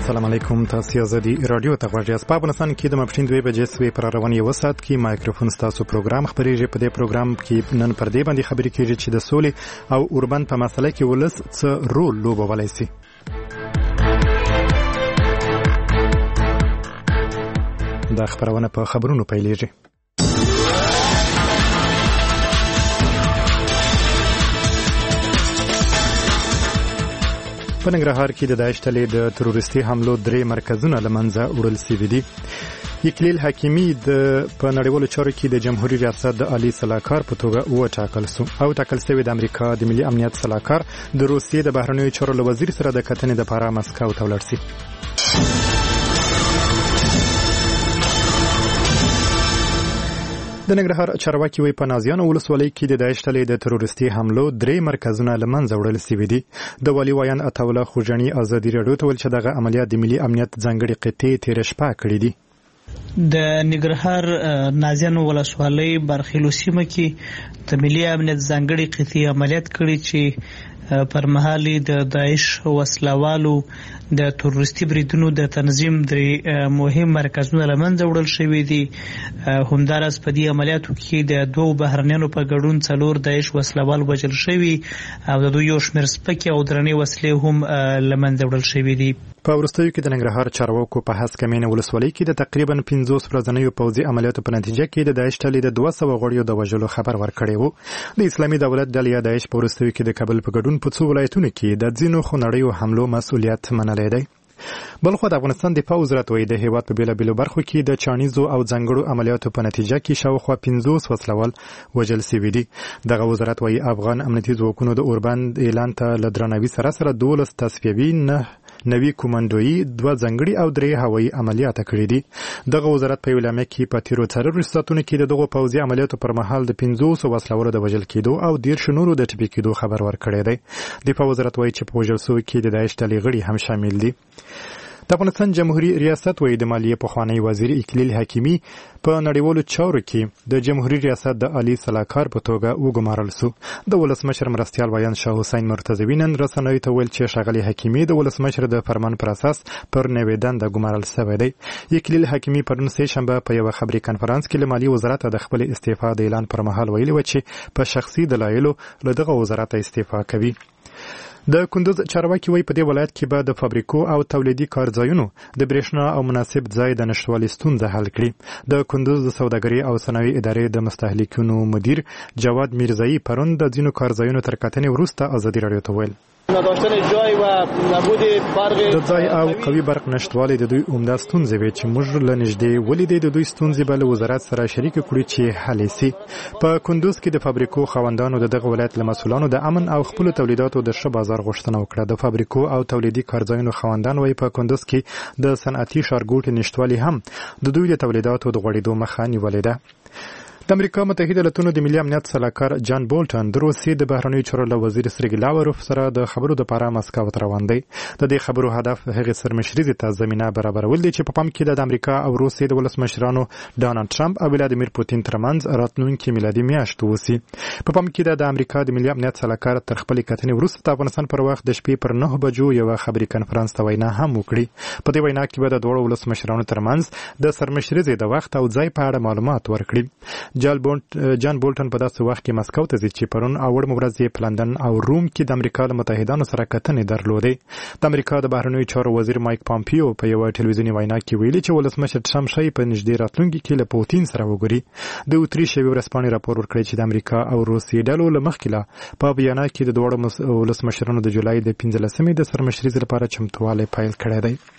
السلام علیکم. تاسو زدي رادیو ته غواړئ. په افغانستان کې د ماپښین 2 بجې سوي پر رواني وسات کې مایکروفون ستاسو پروګرام خبرېږي. په دې پروګرام کې نن پر دې باندې خبرې کیږي چې د سولې او اوربند په مسله کې ولس څه رول لوبولی سي. دا خبرونه په خبرونو پیلېږي. په ننګرهار کې د داعش ډلې د تروریستي حملو 3 مرکزونه له منځه وړل شوي دي. اکلیل حکیمي په نړیوالو چارو کې د جمهوریت ریاست د عالی سلاکار په توګه وټاکل شو او ټاکل شوی د امریکا د ملي امنیت سلاکار د روسیې د بهرنیو چارو له وزیر سره د کتنې لپاره مسکو ته ولاړ شي. د ننګرهار چارواکي وایي په نازیانو ولسوالۍ کې د داعش ډلې د تروریستي حملو 3 مرکزونه له منځه وړل شوي دي. د والي ویان عطاالله خوجاني ازادي راډیو ته ویل چې دغه عملیات د ملي امنیت ځانګړي قطعې تېره شپه کړي دي. د ننګرهار نازیانو ولسوالۍ برخیلو سیمه کې د ملي امنیت ځانګړي قطعې عملیات کړي چې پر مهال د داعش وسلوالو د تروریستي بریدونو د تنظیم درې مهم مرکزونه له منځه وړل شوي دي. همداراز په دې عملیاتو کې د 2 بهرنیانو په ګډون 4 داعش وسلوال وژل شوي او د 2 یو شمېر سپکې او درنې وسلې هم له منځه وړل شوي دي. په وروستیو کې د ننګرهار چارواکو په هسکمینه ولسوالۍ کې د تقریبا 50 ورځنیو پوځي عملیاتو په نتیجه کې د داعش ډلې د 200 غړیو د وژلو خبر ورکړی وو. د اسلامي دولت ډلې داعش په وروستیو کې د کابل په ګډون په څو ولایتونو کې د ځینو خونړیو حملو مسؤلیت منلی دی. بلخو د افغانستان دفاع وزارت وایي د هیواد په بیلابیلو برخو کې د چانیزو او ځانګړو عملیاتو په نتیجه کې شاوخوا 50 وسلوال وژل شوي دي. دغه وزارت وایي افغان امنیتي ځواکونو د اوربند اعلان ته له درناوي سره 12 تصفیوي نوي کومندوي 2 ځانګړي او 3 هوایي عملیات کړي دي. دغه وزارت په ویلامه کې په تیرو څلورو ساعتونو کې دغه پوځي عملیاتو پر مهال د 500 وسلوالو د وژل کېدو او 10 نورو د ټپي کېدو خبر ورکړی دی. دفاع وزارت وایي چې په وژل شوو کې د داعش ډلې غړي هم شامل دي. د افغانستان جمهوریت ریاست وایي د مالیې پخوانی وزیر اکلیل حکیمي په نړیوالو چارو کې د جمهوریت ریاست د عالی سلاکار په توګه وګمارل شو. د ولسمشر مرستیال ویان شاه حسین مرتضوی نن رسنیو ته ویل چې ښاغلي حکیمي د ولسمشر د فرمان پر اساس پر نوې دنده ګمارل شوی دی. اکلیل حکیمي پرون سه شنبه په یو خبري کانفرنس کې له مالی وزارت د خپل استعفا د اعلان پر مهال ویلي و چې په شخصي دلایلو له دغه وزارت استعفا کوي. د کندوز چارواکي وایي په دې ولایت کې به د فابریکو او تولیدي کارځایونو د برېښنا او مناسب ځای د نشتوالي ستونزه حل کړي. د کندوز د سوداګرۍ او صنایع ادارې د مستهلکینو مدیر جواد میرزایی پرون د ځینو کارځایونو تر کتنې وروسته ازادي راډیو ته ویل نداشتن جای و نبود برق د ځای او قوي برق نشتوالی د دوی عمده ستونزې وي چې موږ له نږدې ولیدې د دوی ستونزې به له وزارت سره شریک کړو چې حل شي. په کندوز کې د فابریکو خاوندانو دغه ولایت له مسؤلانو د امن او خپل تولیداتو د ښه بازار غوښتنه وکړه. د فابریکو او تولیدي کارځایونو خاوندان وایي په کندوز کې د صنعتي ښارګوټي نشتوالی هم د دوی د تولیداتو د غوړېدو مخه نیولې ده. د امریکا متحده ایالاتونو د ملي امنیت سلاکار جان بولټن د روسیې د بهرنیو چارو له وزیر سرګی لاوروف سره د خبرو لپاره مسکو ته روان دی. د دې خبرو هدف هغه سرمشري ته زمينه برابرول دي چې په پام کې د امریکا او روسیې د ولسمشرانو ډانلډ ټرمپ او ولادیمیر پوتین ترمنځ راتلونکي میلادي میاشت وسی. په پام کې د امریکا د ملي امنیت سلاکار تر خپل کتنې وروسته د افغانستان پر وخت د شپې پر 9 بجو یو خبري کانفرنس ته وینا هم وکړي. په دې وینا کې به د دوه ولسمشرانو ترمنځ د سرمشري د وخت او ځای په اړه معلومات ورکړي. جان بولټن په داسې وخت کې مسکو ته ځي چې پرون اوړ ورځ یې په لندن او روم کې د امریکا له متحدانو سره کتنې درلودې. د امریکا د بهرنیو چارو وزیر مایک پامپیو په یو ټلویزیوني وینا کې ویلي چې ولسمشر ټرمپ شي په نږدې راتلونکي کې له پوتین سره وګوري. د اتریش یو ورځپاڼې راپور ورکړی چې د امریکا او روسیې ډلو له مخکې په بیان کې د دوه ولسمشرانو د جولای د 15مې د سرمشري لپاره چمتووالی پیل کړی دی.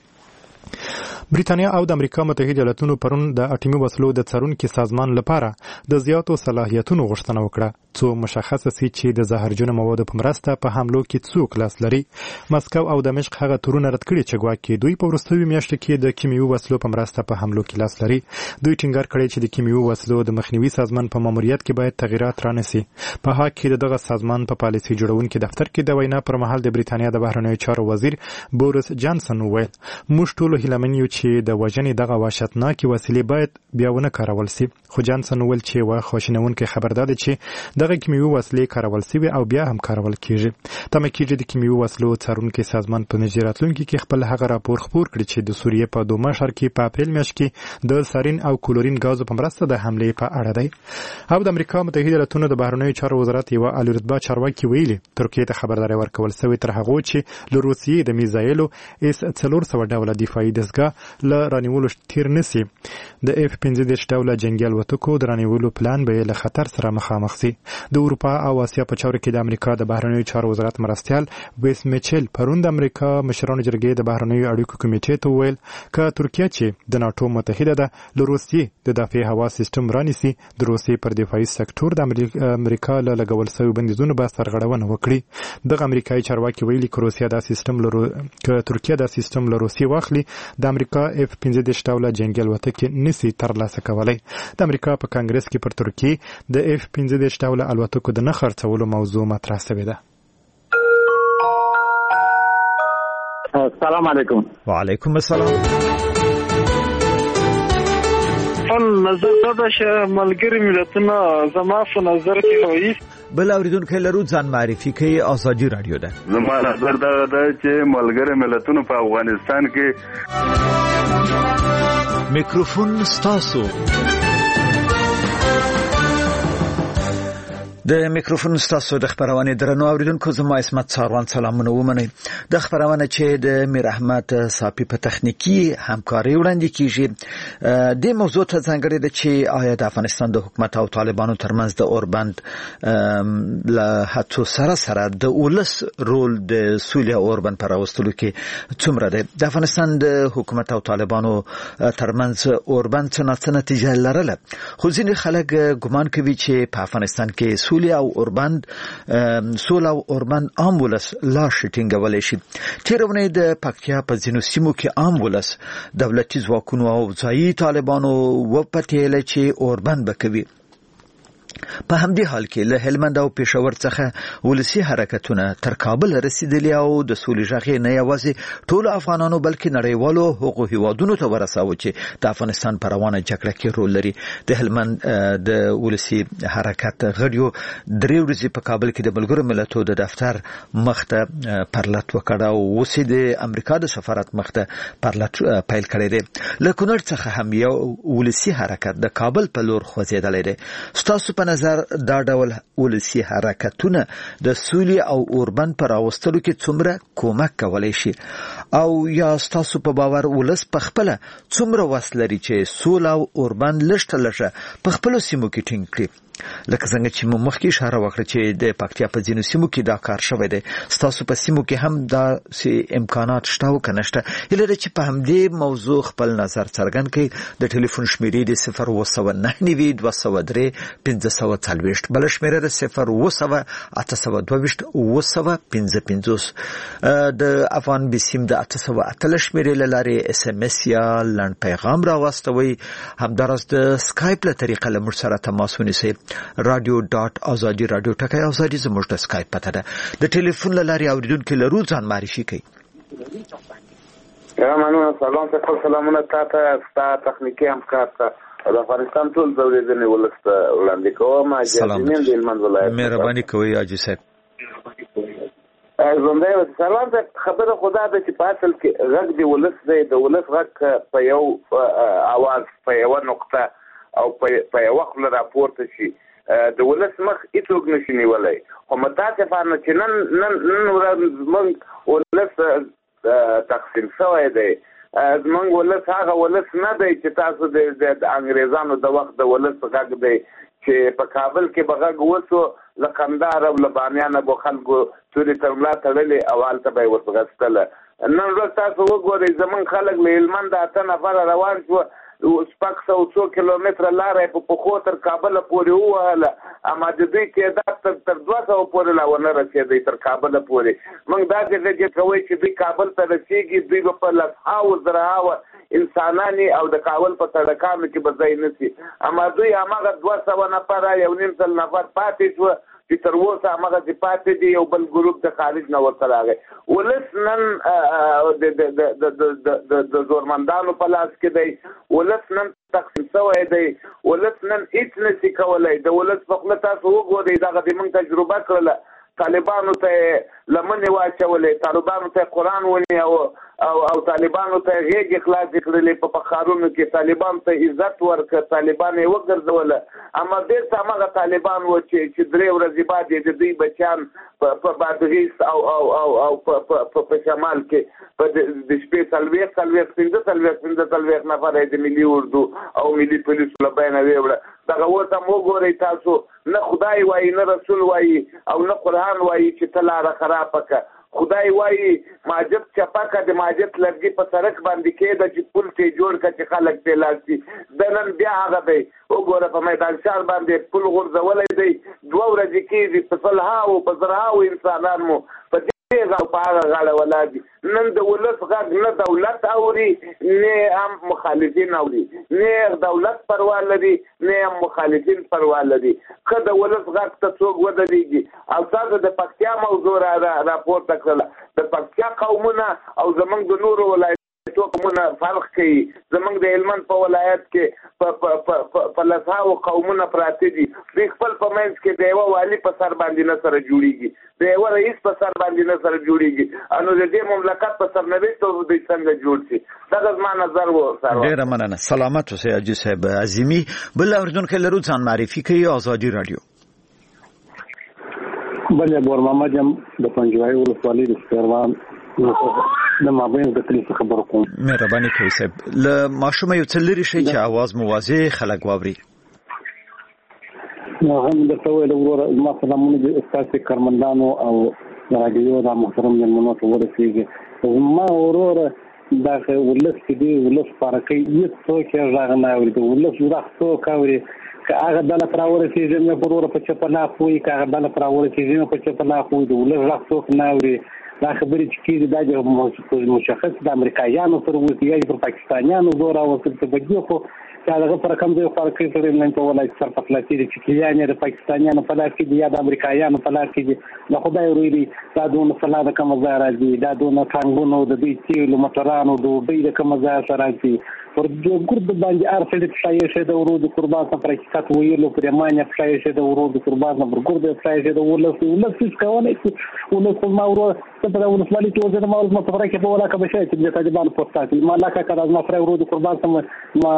بریتانیا او د امریکا متحده ایالاتونو پرون د اټومي وسلو د څارونکي سازمان لپاره د زیاتو صلاحیتونو غوښتنه وکړه څو مشخصه سي چې د زهرجنو موادو په مرسته په حملو کې څوک لاس لري. مسکو او دمشق هغه تورونه رد کړي چې ګواکې دوی په وروستیو میاشتو کې د کیمیاوي وسلو په مرسته په حملو کې لاس لري. دوی ټینګار کړی چې د کیمیاوي وسلو د مخنیوي سازمان په ماموریت کې باید تغیرات رانسي. په هغه کې دغه سازمان په پالیسي جوړونکو دفتر کې د وینا پر مهال د بریتانیا د بهرنیو چارو وزیر بوریس جانسن وویل موږ ټول هیله من یو چې د وژنې دغه وحشتناکې وسیلې باید بیا ونه کارول شي خو جانسن وویل چې خواشینونکی خبر ده چې دغه کیمیاوي وسلې کارول شوي او بیا هم کارول کیږي تمه کیږي د کیمیاوي وسلو څارونکي سازمان په نږدې راتلونکي کې خپل هغه راپور خپور کړي چې د سوریې په دوما ښار کې په اپریل میاشت کې د سارین او کلورین غازو په مرسته د حملې په اړه دی او د امریکا متحده ایالاتونو د بهرنیو چارو وزارت یو اعلی رتبه چارواکي ویلي ترکیه ته خبرداري ورکول شوې تر هغه چې له روسیې د میزایلو اس 400 ډوله دفاعي دستګاه له رانیولو تیر نسی د اف 15 ډوله جنگي الوتکو د رانیولو پلان به له خطر سره مخامخ شي د اروپا او اسیا په چارو کې د امریکا د بهرنیو چارو وزارت مرستيال ویس میچل پرون د امریکا مشرانو جرګې د بهرنیو اړیکو کمیټې ته ویل ک ترکیه چې د ناتو متحده ده له روسیې د دفاعي هوا سیستم رانیسي د روسیې پر دفاعي سکتور د امریکا له لګول شوی بندیزونو به سرغړونه وکړي د امریکایي چارواکي ویلي ک روسیه دا سیستم ترکیه دا سیستم له روسیې واخلي د امریکا اف 15 ډوله جنگي الوتکې نسی ترلاسه کولای د امریکا په کانګرس کې پر ترکیه د اف 15 ډوله الوتکو د نه خرڅولو موضوع مطرح شوې ده. السلام علیکم. وعلیکم السلام. نظر دا چې ملګری ملتونه زما په نظر کې وایي بل اوریدونکو لرو ځان معرفي کوي ازادي رادیو ده. زما نظر دا چې ملګری ملتونه په افغانستان کې میکروفون ستاسو د میکروفون ستاسو د خبرونه درنو اوریدونکو زما اسمت ساروان سلامونه ومنئ د خبرونه چې د میر احمد صافي په تخنیکی همکاري وړاندې کیږي د موضوع ته ځانګړي د چې آیا د افغانستان د حکومت او طالبانو ترمنځ د اوربند له هڅو سره د ولس رول د سولې او اوربند پر راوستلو کې څومره دی د افغانستان د حکومت او طالبانو ترمنځ اوربند څه نتیجه لرله خو ځینې خلک ګمان کوي چې په افغانستان کې سوله او اوربند عام ولس لا شټینګولې شي تیرونه د پکتیا په ځینو سیمو کې عام ولس دولتي ځواکونو او ځایي طالبانو وپټیل چې اوربند بکوي په همدې حال کې له هلمند او پېښور څخه ولسی حرکتونه تر کابل رسیدلی او د سولې ژغې نه یوازې ټول افغانانو بلکې نړیوالو حقوقي هیوادونو ته ورساوه چې د افغانستان پر روانه جګړه کې رول لري د هلمند د ولسی حرکت غړیو درې ورځې په کابل کې د ملګرو ملتونو د دفتر مخته پرلط وکړ او اوس د امریکا د سفارت مخته پرلط پیل کړی دی له کونړ څخه هم یو ولسی حرکت د کابل په لور خوځېدلی دی ستاسو په نظر دا ډول ولسی حرکتونه د سولې او اوربند پر راوستلو کې څومره کومک کولای شي او یا ستاسو په باور ولس په خپل څومره وس لري چې سولې او اوربند لشته په خپل سیمو کې ټینګ کړي لکه څنګه چې مخکې اشاره وکړه چې د پکتیا په ځینو سیمو کې دا کار شوی دی ستاسو په سیمو کې هم دا امکانات شته او کنهشته اله چې په همدې موضوع خپل نظر څرګند کړي د ټلیفون شمیرې د 029 203 1540 بل شمیره د 0 822 د افغان بسیم د 808 شمیرې لاره اس ام اس یا لند پیغام راوستوي همدارس د سکایپ له طریقه له مر سره تماس ونیسئ radio.azadi radio ټکای ازادي زموږ د سکایپ پته ده د ټلیفون لاري اوریدونکو لرو ځان معرفي کوي مننه سلام ته سلامونه تاسو تخنیکی همکار ته د افغانستان ټول دولتونه ولست وړاندې کوم اجازه د هلمند ولایت مهرباني کوي اجي صاحب زنده سلام ته خبره خدا د چې په اصل کې غږ دی ولست دی د ولست غږ په یو اواز په یو نقطه او په یو وخت راپورته شي د ولس مخ هیڅوک نشي نیولای خو متاسفانه چې نن موږ ولس تقسیم شوی دی موږ ولس هغه ولس نه دی چې تاسو د انګریزانو د وخت د ولس غږ دی چې په کابل کې بغږ وسو لقندار او لبانیان ابو خلکو توري ترلا تړلې او حالت به ورغستله نن ورځ تاسو وګورئ زمون خلک له هلمند اته نفر روان شو سپک 100 کیلومتر لارې په پخو تر کابل پورې وهله اما د دوی تعداد تر 200 پورې لا ونه رسېدی تر کابل پورې موږ دا چې کوي چې دوی کابل ته رسېږي دوی په لاساو زراو انساناني او د کابل په سړکانو کې بځای نسی اما دوی هغه 200 نفر یو نیم سل نفر پاتې شو چې تر اوسه هغه چې پاتې دي یو بل ګروپ د خارج نه ورته راغی. ولس نن د زورمندانو په لاس کې دی، ولس نن تقسیم شوی دی، ولس نن هیڅ نشي کولی. د ولس په خوله تاسو وګورئ، دغه د موږ تجربه کړله، طالبانو ته لمنې واچولې، طالبانو ته قرآن ونی او طالبانو ته غېږې خلاصې کړلې په ښارونو کې، طالبانو ته عزت ورکړ، طالبان یې وګرځوله. اما بېرته هماغه طالبان و چې 3 ورځې بعد یې د دوی بچیان په بادغیس او په شمال کې په د شپې 45 نفر د ملي اردو او ملي پولیسو له بینه ویوړه. دغه ورته مو ګورئ تاسو، نه خدای وایي نه رسول وایي او نه قرآن وایي چې ته لاره خرابه کړه. خدای وایي ماجب چپاکه د ماجب لرګي په سړک باندې کېده چې پل ته جوړ کړه چې خلک پې لاړ شي. د نن بیا هغه دی، وګوره په میدان ښار باندې پل غورځولی دی، 2 ورځې کېږي، په سلهاو په زرهاو انسانان مو په په هغه غاړه ولاړ دي. نن د ولس غږ نه دولت اوري نه هم مخالفین اوري، نه دولت پروا لري نه هم مخالفین پروا لري. که د ولس غږ ته څوک ودرېږي. او تاسو د پکتیا موضوع راپورته کړله، د پکتیا قومونه او زموږ د نورو ولایتو قومونه فرق کوي. زموږ د هلمند په ولایت کې په لسهاو قومونه پراته دي، دوی خپل په منځ کې د یوه والي په سر باندې نه سره جوړېږي، د یوه رئیس په سر باندې نه سره جوړېږي. نو د دې مملکت په سرنوشت دوی څنګه جوړ شي؟ دغه زما نظر و. ډېره مننه. سلامت اوسئ حاجي صاحب عظیمي. بل اورېدونکی لرو، ځان معرفي کوي. آزادي راډیو. بله بور محمد یم د پنجوایي ولسوالۍ د سپیروان د مابین د کلي څخه خبرې کوم. مهرباني کوئ صاحب، له ماشومه یو څه لرې شئ چې اواز مو واضح خلک واوري. هم درته ویل وروره، زما سلامونه د ستاسې کارمندانو او راډیو د محترم مېلمنو ته ورسېږي. زما وروره دغه ولس چې دی، ولس پارکۍ هېڅ څوک یې غږ نه اوري. د ولس غږ څوک اوري؟ که هغه ډله ته راورسېږي مې وروره په چپه لاس وایي، که هغه ډله ته راورسېږي مې په چپه لاس وایي. د ولس غږ څوک نه اوري. دا خبرې چې کېږي دا د مشخص د امریکایانو سره وایي یا پر پاکستانیانو زور راوستل چې په دې خو چې هغه پر کوم ځای خپل کې سره نه په ولایت سر په خلاصي دي چې کلیانې د پاکستانیانو په لاس کې دي یا د امریکایانو په لاس کې دي. د خدای وروړي دا دونه سلا د کوم ځای راځي، دا دونه ټانګونو د دوی تیلو موټرانو د دوی د کوم ځای سره راځي. پر دې ګرد باندې ارفل څه شي د ورود قربان په حقیقت ویلو پر یمانه څه شي د ورود قربان پر ګرد څه شي د ولس څه کولای شي. ولس ما ورو څه په ولسوالۍ کې وزیر ما ورته په راکه په ولاکه بشي چې د طالبان پوسټاتي ما لاکه کړه ما پر ورود قربان سم ما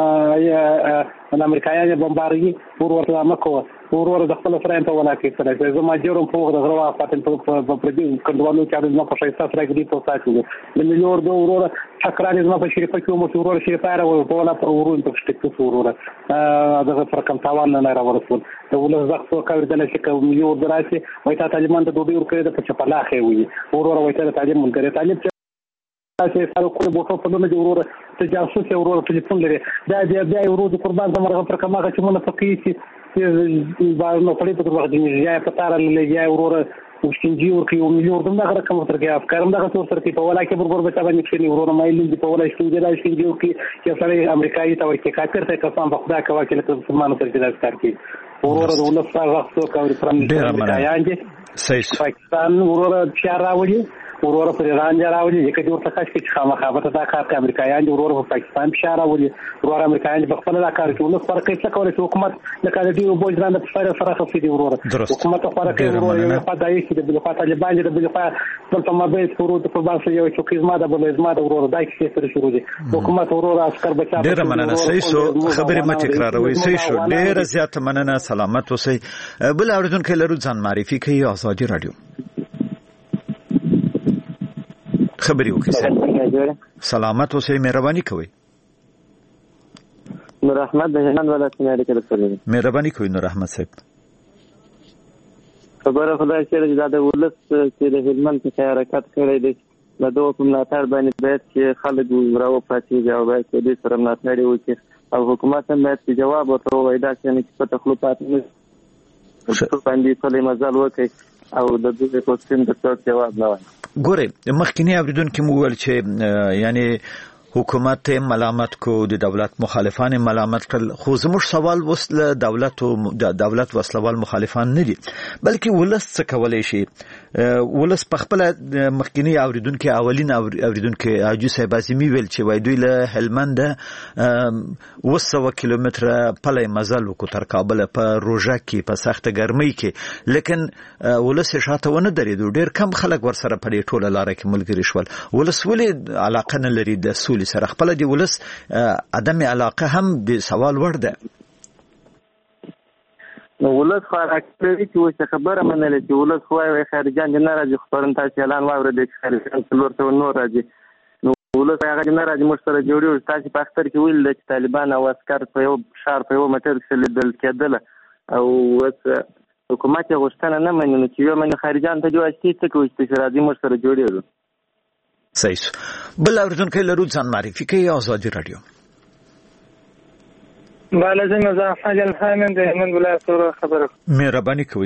د امریکایانو بمبارګي ورته مکو ورور د خپل فرند په ولاکه سره زما جوړم په غره غوا پاتن په پردي کډوالو چې د ما په شایسته سره کې په تاسو د مليور د ورور شکرانې زما په شریفه کې مو ورور شریفه او په ولا په ورور په شتکو ورور دغه پر کوم تاوان نه راورسول. د ولس زغ کار د لشه کوم مليور دراسي وای ته طالبان ته دوی ورکړي د په چپلاخه وي ورور وای ته طالب ملګری طالب چې سره کوم بوټو په لونه ورور ته جاسوس ورور ټلیفون لري دا بیا ورور قربان زمره پر کومه چې مونږ فقېسي چې نو په دې په وخت کې یا په تار لګي ورور وشتنجي ورکي او مليور دغه رقم ترګه افکارم دغه تور سره په ولا کې بربر بچا باندې کښنی ورور مایل دي په ولا شتنجي دا شتنجي وکي چې سره امریکایي ته ورکه کاتر ته قسم په خدا کوي چې له مسلمانانو سره د کار کوي ورور د ولس سره وخت کوي فرم امریکایي پاکستان ورور چار راوړي ورور پر ایران راوړي چې دوی ورته کاش کې خامخابه دا کار کوي امریکایان ورور په پاکستان په شاره راوړي ورور امریکایان په خپل کار کوي نو فرق څه کوي چې حکومت د کار دی او بوجران د سره سره خفي دی ورور حکومت خپل کوي ورور یو په دای چې د بل خوا طالبان د بل خوا په مابین ورور په باسه یو چې کیزما د بل ازما د ورور دای کې سره شروع دي حکومت ورور عسكر بچا ډیر مننه سېسو خبرې ما تکراروي سېسو ډیر زیات مننه سلامت اوسئ. بل اوریدونکو لرو ځان معرفي کوي. آزادي راډیو خبري وکړه. سلامت اوسئ، مهرباني کوئ. نور احمد د هلمند ولایت نه اړیکه لري. مهرباني کوئ نور احمد صاحب. خبره خدای چې د ولس چې د هلمند په حرکت کړی دی د دوه په ملاتړ باندې باید چې خلک راو پاتې او باید چې د سره ملاتړ وکړي او حکومت هم باید جواب ورته وایي دا چې په تخلفات نه باندې په مزال وکړي او د دې کوڅین د څه جواب نه وایي. ګوره مخکینی اوریدونکو مو ویل چې یعنی حکومت ملامت کو د دولت مخالفان ملامت کړل خو زموږ سوال وسله دولت وسلوال مخالفان نه دي بلکې ولس څه کولای شي ولس په خپل مخکینی اوریدونکو اولین اوریدونکو حاجی صاحب اعظمي ویل چې وای دوی له هلمند 200 کیلومتره پلي مزل وکړ تر کابل په روژه کې په سخت ګرمۍ کې لیکن ولس شاته ونه درېدو ډېر کم خلک ورسره په دې ټوله لار کې ملګري شول ولس ولې علاقه نه لري د سولې سره خپل دی ولس عدم علاقه هم د سوال ور ده نو ولس خاطري چې خبره منل چې ولس خوای خارجان نه راځي خبرن تاسو اعلان واورئ د خارجان څلور ته نور راځي نو ولس هغه نه راځي موږ سره جوړیږي تاسو په اختر کې ویل چې طالبان او عسكر په یو شهر په یو مټر کې لیدل کېدل او حکومت غوښتنه نه مني چې یو من خارجان ته جوړشتي څه کوي چې راځي موږ سره جوړیږي صحیح بل اوریدونکو لرو ځان معرفي کوي آزادي رادیو بالا زما زعفان الحامد من ولایت خبره مهرباني کوي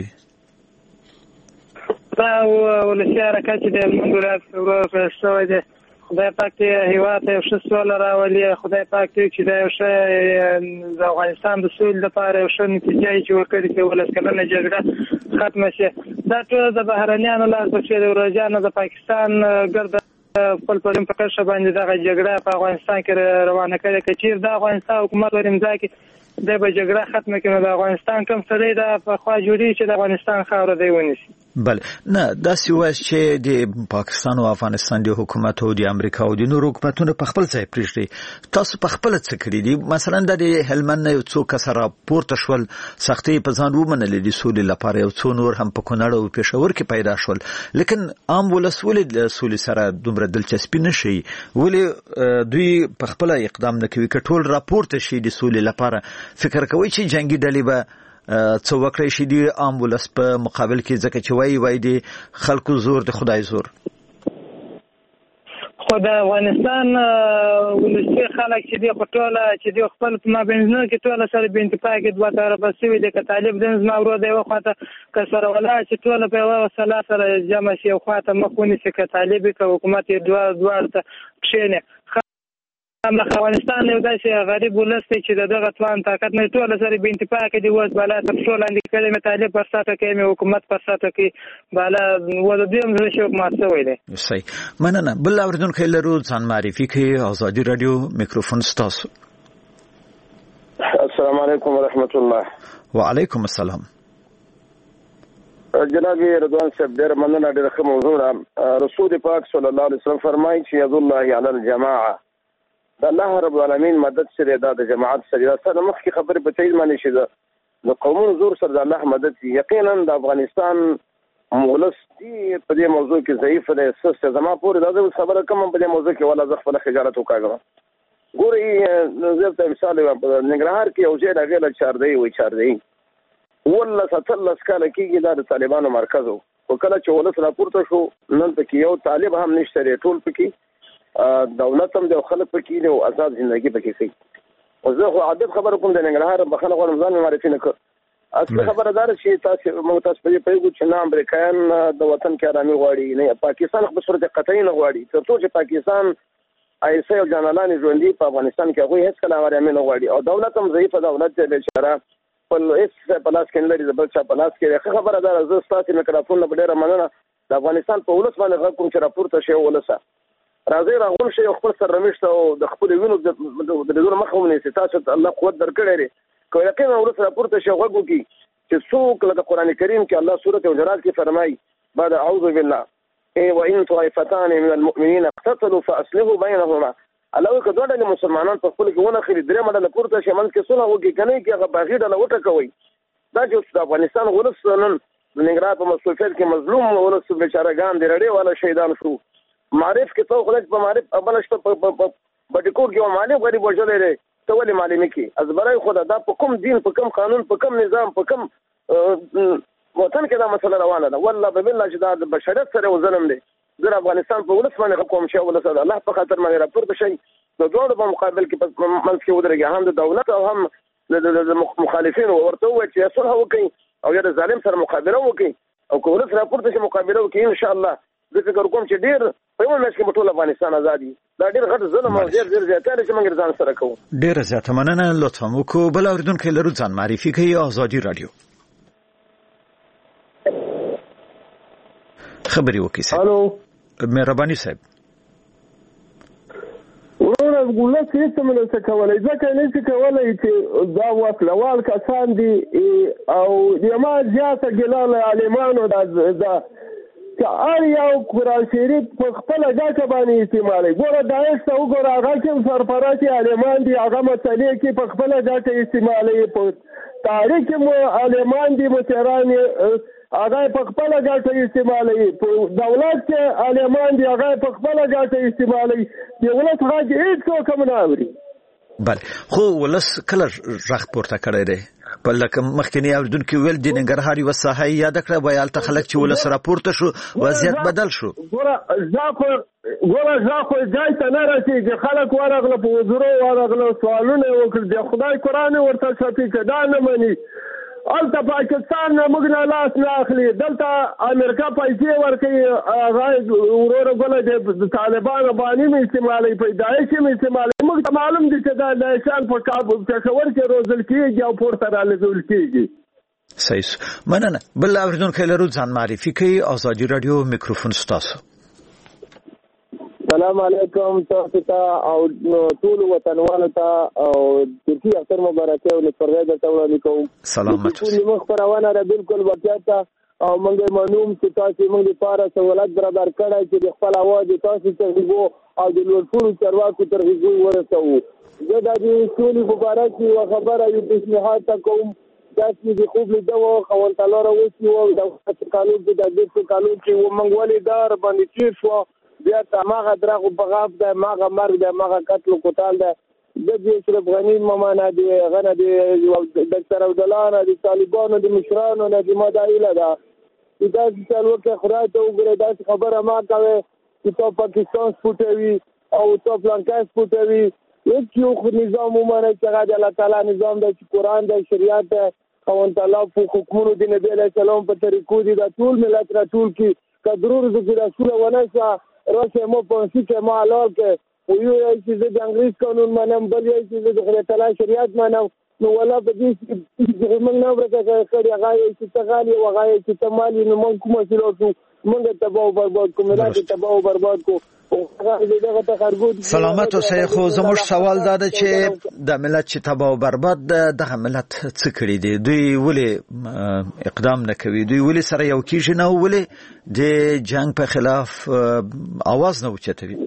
دا ولسی حرکت د من ولایت په شوی دی خدای پاک هیواد یو ښه سوله راولي خدای پاک چې دا یو ښه د افغانستان د سولې لپاره یو ښه نتیجه چې ورکړي چې ولس کلنه جګړه ختمه شي دا ټول د بهرنیانو لاس چې د ورجانو د پاکستان ګرد خپل پرم په کښه باندې دغه جګړه په افغانستان کې روانه کړي چې د افغانستان حکومت ورمځه کې د به جګړه ختمه کړي د افغانستان کوم سړی د په خوا جوړي چې د افغانستان خاور دی ونیسي بل نه دا سیواس چې د پاکستان او افغانستان د حکومت او د امریکا او د نورو حکومتونو په خپل ځای پریږدي تاسو په خپل څه کړی دي مثلا د هلمند یو څو کسره پورته شول سختي په ځان ومنل دي سولې لپاره یو څو نور هم په کونړ او پېښور کې پیدا شول لیکن عام ولس ولې د سولې سره دومره دلچسپي نشي ولې دوی په خپل اقدام نه کوي کټول راپورته شي د سولې لپاره فکر کوي چې جنگي ډلې به څو وکړي شي د عام ولس په مقابل کې ځکه چې وای دي خلکو زور د خدای زور خدای افغانستان ولسی خلک چې د خپل چې د خپل په مابینځنو کې ټول سره به انتفاق دوه طرفه سوي د طالب دنز مورو دی وخته کسر ولا چې ټول په یو سلا سره جمع شي خواته مخونی چې طالب او حکومت دوه ته کښینه افغانستان یو داسې غریب ولست چې دغه توان طاقت نه ټول سره به انتفاق دی وځ بالا ټول اندې کلمه طالب پر ساته کې حکومت پر ساته کې بالا ودیم زه شو ما څه ویلې صحیح مننه بل اوریدونکو لرو ځان معرفي کوي آزادي رادیو میکروفون ستاسو السلام علیکم ورحمت الله وعلیکم السلام جناب رضوان صاحب ډېر مننه ډېر ښه موضوع رسول پاک صلی الله علیه وسلم فرمایي چې ید الله علی الجماعه د الله رب العالمین مدد سره د جماعت سره سره مخکې خبرې په تایید باندې شي د قومونو زور سره د الله مدد یقینا د افغانستان مولس دی په دې موضوع کې ضعیف دی سست زما پورې دا خبره کوم په دې موضوع کې ولا زه خپل خجالت وکړم ګوري زه ته مثال ننګرهار کې یو ځای راغلی چاردی ولا ستلس کاله کېږي دا د طالبانو مرکز و کله چې ولس راپورته شو نن ته یو طالب هم نشته ټول پکې دولت هم د خلک پکې دی او آزاد ژوندۍ پکې کوي او زه خو عادت خبر کوم د ننګرهار بخښنه غواړم ځان معرفي نه کړ اصل خبردار شي تاسو موږ تاسو په پیغو چې نه امریکایان د وطن کې آرامي غواړي نه پاکستان په صورت قطعي نه غواړي تر څو چې پاکستان ایسه او جنرالان ژوندۍ په افغانستان کې هغه هیڅ کله آرامي نه غواړي او دولت هم ضعیف دولت دی بیچاره په هیڅ پلاس کې نه لري د بل چا پلاس کې خبردار زه تاسو میکروفون په ډیره مننه د افغانستان په ولس باندې غږ کوم چې راپورته شي ولسه راځي راغون شي خپل سره رمشته او د خپل وینو د دغه مخاومنه ستاسو الله قوت درکړي لري کو یقینا ورسره راپورته شي غوږو کې چې څوک لکه قران کریم کې الله سورته حجرات کې فرمایي بعد اعوذ بالله وان طائفتان من المؤمنين اقتتلوا فاصلحوا بينهما الله کډه د مسلمانانو په خپل کې ونه خري درې مډه پورته شي من کې صلح وکي کنه کې هغه باغی ډله وټه کوي دا چې د افغانستان ولس نن ننګرهار په مسؤلیت کې مظلوم ولس بیچارهګان دی رړې والا شهیدان شو معرف کې تو خلک په معرف ابلش په بټکور کې معلم غریب وجلې لري ته ولې معلومي کې ازبرای خدا دا په کوم دین په کوم قانون په کوم نظام په کوم وطن کې دا مسله روانه ده والله بالله چې دا د بشریت سره ظلم دی زه افغانستان په ولس باندې کوم شی ولس الله په خاطر باندې راپورته شي د دوه په مقابل کې منځ کې ودرېږي هم د دولت او هم د مخالفین ورته وایي چې صلح وکړي او یا د ظالم سره مقابله وکړي او که ولس راپورته شي مقابله وکړي ان شاء الله زه فکر کوم چې ډیر په یو مېش کې ټول افغانستان ازادي دا ډېر غټ ظلم او ډېر زیاتوالی چې موږ ځان سره کوو. ډېره زیاته مننه. لطفا وکړو بل اورېدونکی لرو ځان معرفي کوي. آزادي راډیو خبري وکړئ صاحب. الو مهرباني صاحب. ورونه ولس هیڅ هم نشي کولی، ځکه نشي کولی چې دا وسلوال کسان دي او یما زیاته ګیله له عالمانو دا چې هر یو قرآن شریف په خپله ګټه باندې استعمالوي. ګوره داعش ته وګوره، هغه کې سرپرست عالمان دي، هغه مسلې کې په خپله ګټه استعمالوي. په تاریخ کې مو عالمان دي، مشران هغه په خپله ګټه استعمالوي. په دولت کې عالمان دي، هغه په خپله ګټه استعمالوي. د ولس غږ هېڅوک هم نه اوري. بله، خو ولس کله غږ پورته کړی دی؟ په لکه مخکینی اورېدونکي ویل د ننګرهار یوه ساحه یې یاده کړه، وایي هلته خلک چې ولس راپورته شو وضعیت بدل شو. ګوره زه خو ځای ته نه رسېږي، خلک ورغله په وزرو ورغله، سوالونه یې وکړل، د خدای قرآن یې ورته چپي کړ، دا نه مني. هلته پاکستان نه موږ نه لاس نه اخلي، دلته امریکا پیسې ورکوي، هغه وروره ګله د طالبانو باندې مې استعمالوي، په داعش یې مې استعمالوي. موږ ته معلوم دي چې دا داعشان په پېښور کې روزل کېږي او پورته رالېږل کېږي. صحیح. مننه. بل اورېدونکی لرو ځان معرفي کوي. آزادي راډیو میکروفون ستاسو. سلام علیکم تاسو ته او ټول وطنوالو ته او ترکی اختر مبارکي او نیکمرغي درته وړاندې کوم. سلامت اوسئ. موږ خپرونه ده بالکل واقعیت ته او موږ منوم چې تاسو موږ لپاره سہولت برابر کړی چې د خپل اواز تاسو ترغیبو او د لوړپوړو چارواکو ترغیبو ورسوو. زه د دې ټولې مبارکي یوه خبره یو پیشنهاد ته کوم، داسې د خوب لیده وه خاوند تعالی راوستي وه د قانون کې د دې قانون کې موږ ولې دا راباندې تېر شوه، بیا ته هماغه دراغو بغاف ده، هماغه مرګ ده، هماغه قتل و قتال ده. د دې اشرف غني ماما د هغه نه د ډاکټر عبدالله نه د طالبانو د مشرانو نه د مدایله ده چې داسې چل وکړې خدای ته وګورئ، داسې خبره ما کوې چې تا پاکستان سپوټوي او تا پلانکی سپوټوي. هېڅ یو نظام ومنئ چې هغه د الله تعالی نظام دی، چې قرآن دی، شریعت دی، خاوند تعالی په حکمونو د نبي علیه السلام په طریقو دي. دا ټول ملت را ټول کړي، که ضرور زه چې رسوله ونه شوه راشه ما پانسي که ما حلال که و یو یای چې زه د انګریز قانون منم، بل یای چې زه د خدای تعالی شریعت منم، نو ولا په دې چې موږ نه ورکه کړي هغه یای چې ته غالي او هغه یای چې ته مالي، نو موږ کومه سلو شو، موږ تباه و برباد کو، ملت تباه و برباد کو. سلامت اوسئ. خو زموږ سوال دا ده چې د ملت چې تباه و برباد دغه ملت څه کړي دي؟ دوی ولې اقدام نه کوي؟ دوی ولې سره یو کېږي نه؟ ولې د جنګ په خلاف اواز نه اوچتوي؟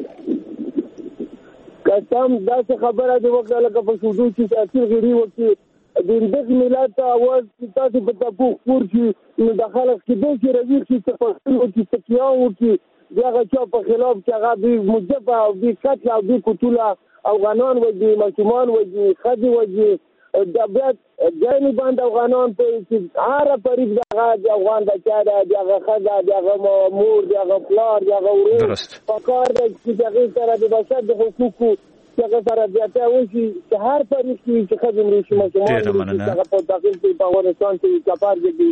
قسم داسې خبره دې وکړه لکه په سودو چې تاثیر غیري وکړي د دغه ملت ته اواز چې تاسو په تپو خور شي، نو د خلک کېدای شي رویښ شي، تفصیل وکړي، تقیان وکړي، د هغه چا په خلاف چې هغه دوی مجبه او دوی قتل او دوی قتوله افغانان وژني، ماشومان وژني، ښځې وژني، بیا ځینې باندې افغانان په چې هره فریق د هغه د افغان بچا ده، د هغه ښځه، د هغه مور، د هغه پلار، د هغه ورور په کار ده چې د هغې سره د بشر د حقوقو چې هغه سره زیاتی وشي، چې هر فریق کې چې ښځې مري شي، ماشومان مري شي، چې هغه په داخل کې په افغانستان کې چپار جدي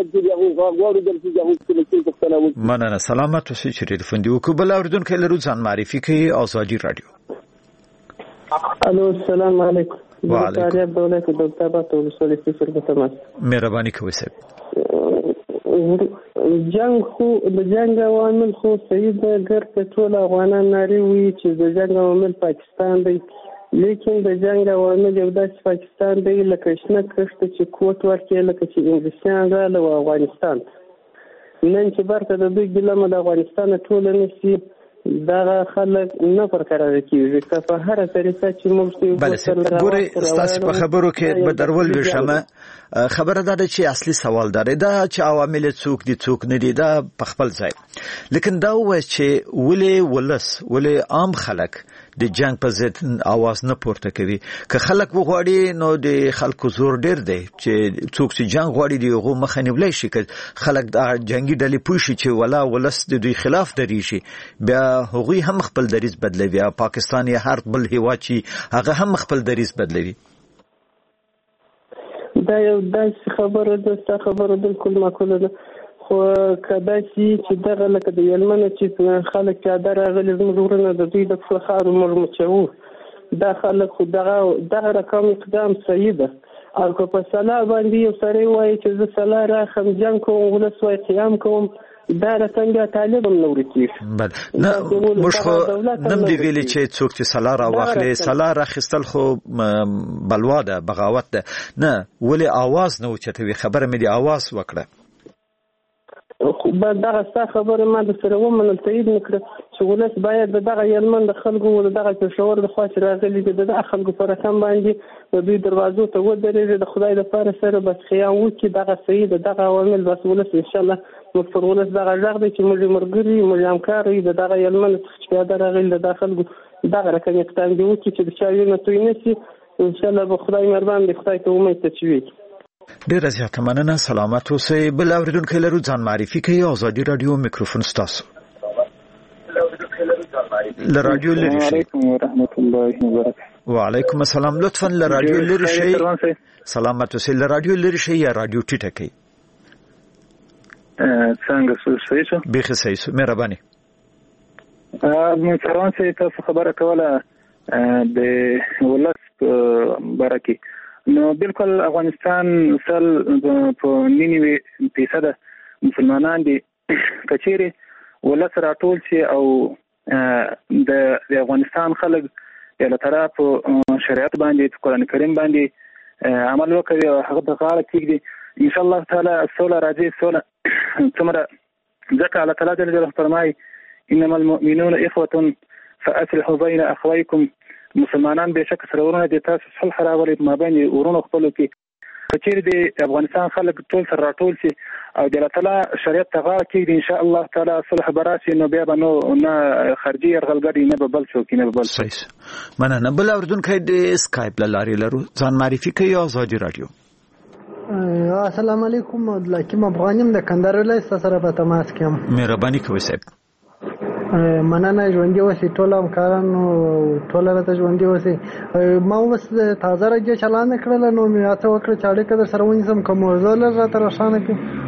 مننه. سلامت اوسئ. چې ټلیفون دی وکړو. بل اورېدونکی لرو ځان معرفي کوي. آزادي راډیو. الو السلام علیکم. وعلیکم. دولت ډاکټر بابا ولسوالۍ صفر بتماس. مهرباني کوئ صاحب. جنگ خو د جنگ عوامل خو صحیح ده، ګر په ټول افغانان ناري وي چې د جنگ عوامل پاکستان دی، لیکن د جنگ عوامل یو داسې پاکستان دی لکه شنه کښته چې کوټ ورکړي، لکه چې انګلیسیان راغله و افغانستان نن چې برته د دوی ګیلمه د افغانستان ټوله نشي، دغه خلک نه برقرار کېږي که په هره طریقه چې موږ ګورئ. ستاسې په خبرو کې به درول ویشمه خبره دا ده چې اصلي سوال دا چې عوامل څوک دي څوک نه دي، دا په خپل ځای، لیکن دا وایي چې ولې ولس، ولې عام خلک د جنگ په ضد आवाज نه پورته کوي؟ که خلک وغواړي نو د خلکو زور ډیر دی چې څوک چې جنگ غواړي دی هغه مخه نیولای شي، که خلک د جنگي ډلې پوه شي چې ولا ولس د دوی خلاف دریږي، بیا هغوی هم خپل دریځ بدلوي. پاکستان یا هر بل هیواد چې هغه هم خپل دریځ بدلوي. دا یو داسې خبره ده، ستا خبره بالکل معقوله ده، خو کدا چې دغه لکه د یلمن چې خلک چې دا راغلي زموږ ورنه د دوی د فخر مرمچو دا خلک خو دغه رقم اقدام صحیح ده او که په صلاح باندې یو سړی وایي چې زه صلاح راخم جنګ کوم ولس وایي قیام کوم دا رسنګه طالب هم نور کیږي بل نه موږ خو نم دی ویلي چې څوک چې صلاح را واخلي صلاح راخستل خو بلوا ده بغاوت ده نه ولی आवाज نه اوچتوي خبره مې دی आवाज وکړه خو دغه څه خبره ما د سره ومنل تایید نکړه چې ولس باید دغه یلمن د خلکو دغه پېښور د خاص راغلي دي د خلکو پر رقم باندې د دوی دروازو ته ودرېږي د خدای لپاره سره بس خیام وکړي دغه صحیح ده دغه عوامل بس ولس ان شاء الله موږ پر ولس دغه ځاګ دی چې موږ مرګري موږ همکار یو دغه یلمن چې دا راغلي د خلکو دغه رقم اقدام دی وکړي چې د چا وینه توی نشي ان شاء الله به خدای مهربان دی خدای ته امید تچوي ډیر زیاته مننه سلامت اوسئ بل اوریدونکو لرو ځان معرفي کوي ازادي رادیو میکروفون ستاسو ل رادیو لری شي علیکم ورحمت الله وبرکاته وعلیکم السلام لطفا ل رادیو لری شي سلامت اوسئ ل رادیو لری شي یا رادیو ټیټه کوي څنګه صحیح شو به صحیح شو مهرباني من فرانسې تاسو خبره کوله د ولس برکي نو بالکل افغانستان سل په 99% مسلمانان دي کچېره ولس راټول شي او د افغانستان خلک له طرف شریعت باندې قرآن کریم باندې عمل وکړي او هغه د غاړه کېږي ان شاء الله تعالی سوله راځي سوله څومره ځکه الله تعالی جل جلاله فرمایي انما المؤمنون اخوه فاصلحوا بين اخويكم مسلمانان به شک سره ورونه د تاسو صلح راولي ما باندې ورونه خپل کې کچېر د افغانستان خلک ټول سره راټول شي او د الله تعالی شریعت ته غاړه کېږي ان شاء الله تعالی صلح براسي نو بیا به نو نه خارجي يرغلګري نه بل څوک نه بل صحیح مننه بل اوردونکو د اسکایپ لاري لرو ځان معرفي کوي ازادي رادیو السلام علیکم لکیم افغانیم د کندهار ولایت سره په تماس کې یم مهرباني کوئ صاحب مننه ژوندۍ اوسئ ټول همکارانو ټول راته ژوندۍ اوسئ ما اوس تازه راډیو چالانه کړله نو مې هڅه وکړه چې اړیکه در سره ونیسم که موضوع راته روښانه کړي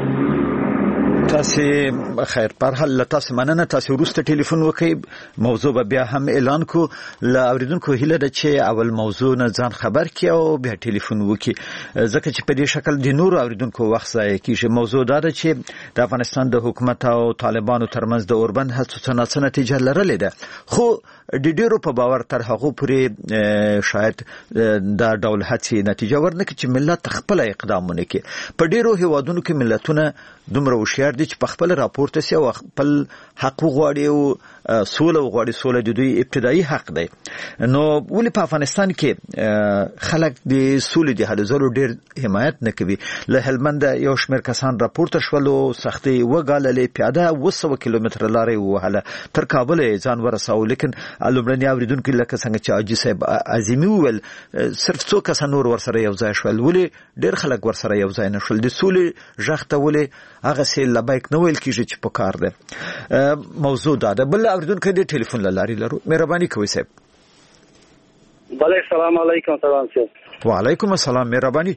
تاسو خیر پر حال تاسو مننه تاسو وروسته ټلیفون وکړئ موضوع به بیا هم اعلان کو ل اوریدونکو هیله ده چې اول موضوع نه ځان خبر کړي او بیا ټلیفون وکړي ځکه چې په دې شکل د نور اوریدونکو وخت ضایع کیږي موضوع دا ده چې د افغانستان د حکومت او طالبانو ترمنځ د اوربند هڅو څه نتیجه لرلې ده خو د ډیرو په باور تر هغه پورې شاید دا ډول هڅې نتیجه ورنکړي چې ملت خپل اقدامونه کوي په ډیرو هیوادونو کې ملتونه دومره هوښیار دي چې په خپل راپورته سي او خپل حق غواړي او سوله غواړي سوله د دوی ابتدایي حق دی نو ولې په افغانستان کې خلک د سولې د هلو ځلو ډیر حمایت نه کوي له هلمند یو شمېر کسان راپورته شول او سختي وګاللې پیاده 200 کیلومتر لارې وهله تر کابل ځان ورساو لیکن لومړنی اوریدونکو لکه څنګه چې حاجي صاحب عظیمي وویل صرف څو کسان نور ورسره یو ځای شول ولې ډیر خلک ورسره یو ځای نه شول د سولې ژغ ته ولې هغه سي لبیک نه ویل کیږي چې په کار ده موضوع ده بل اوریدونکو د ټلیفون لاري لرو مهرباني کوئ صاحب بله السلام علیکم سلام صاحب وعلیکم السلام مهرباني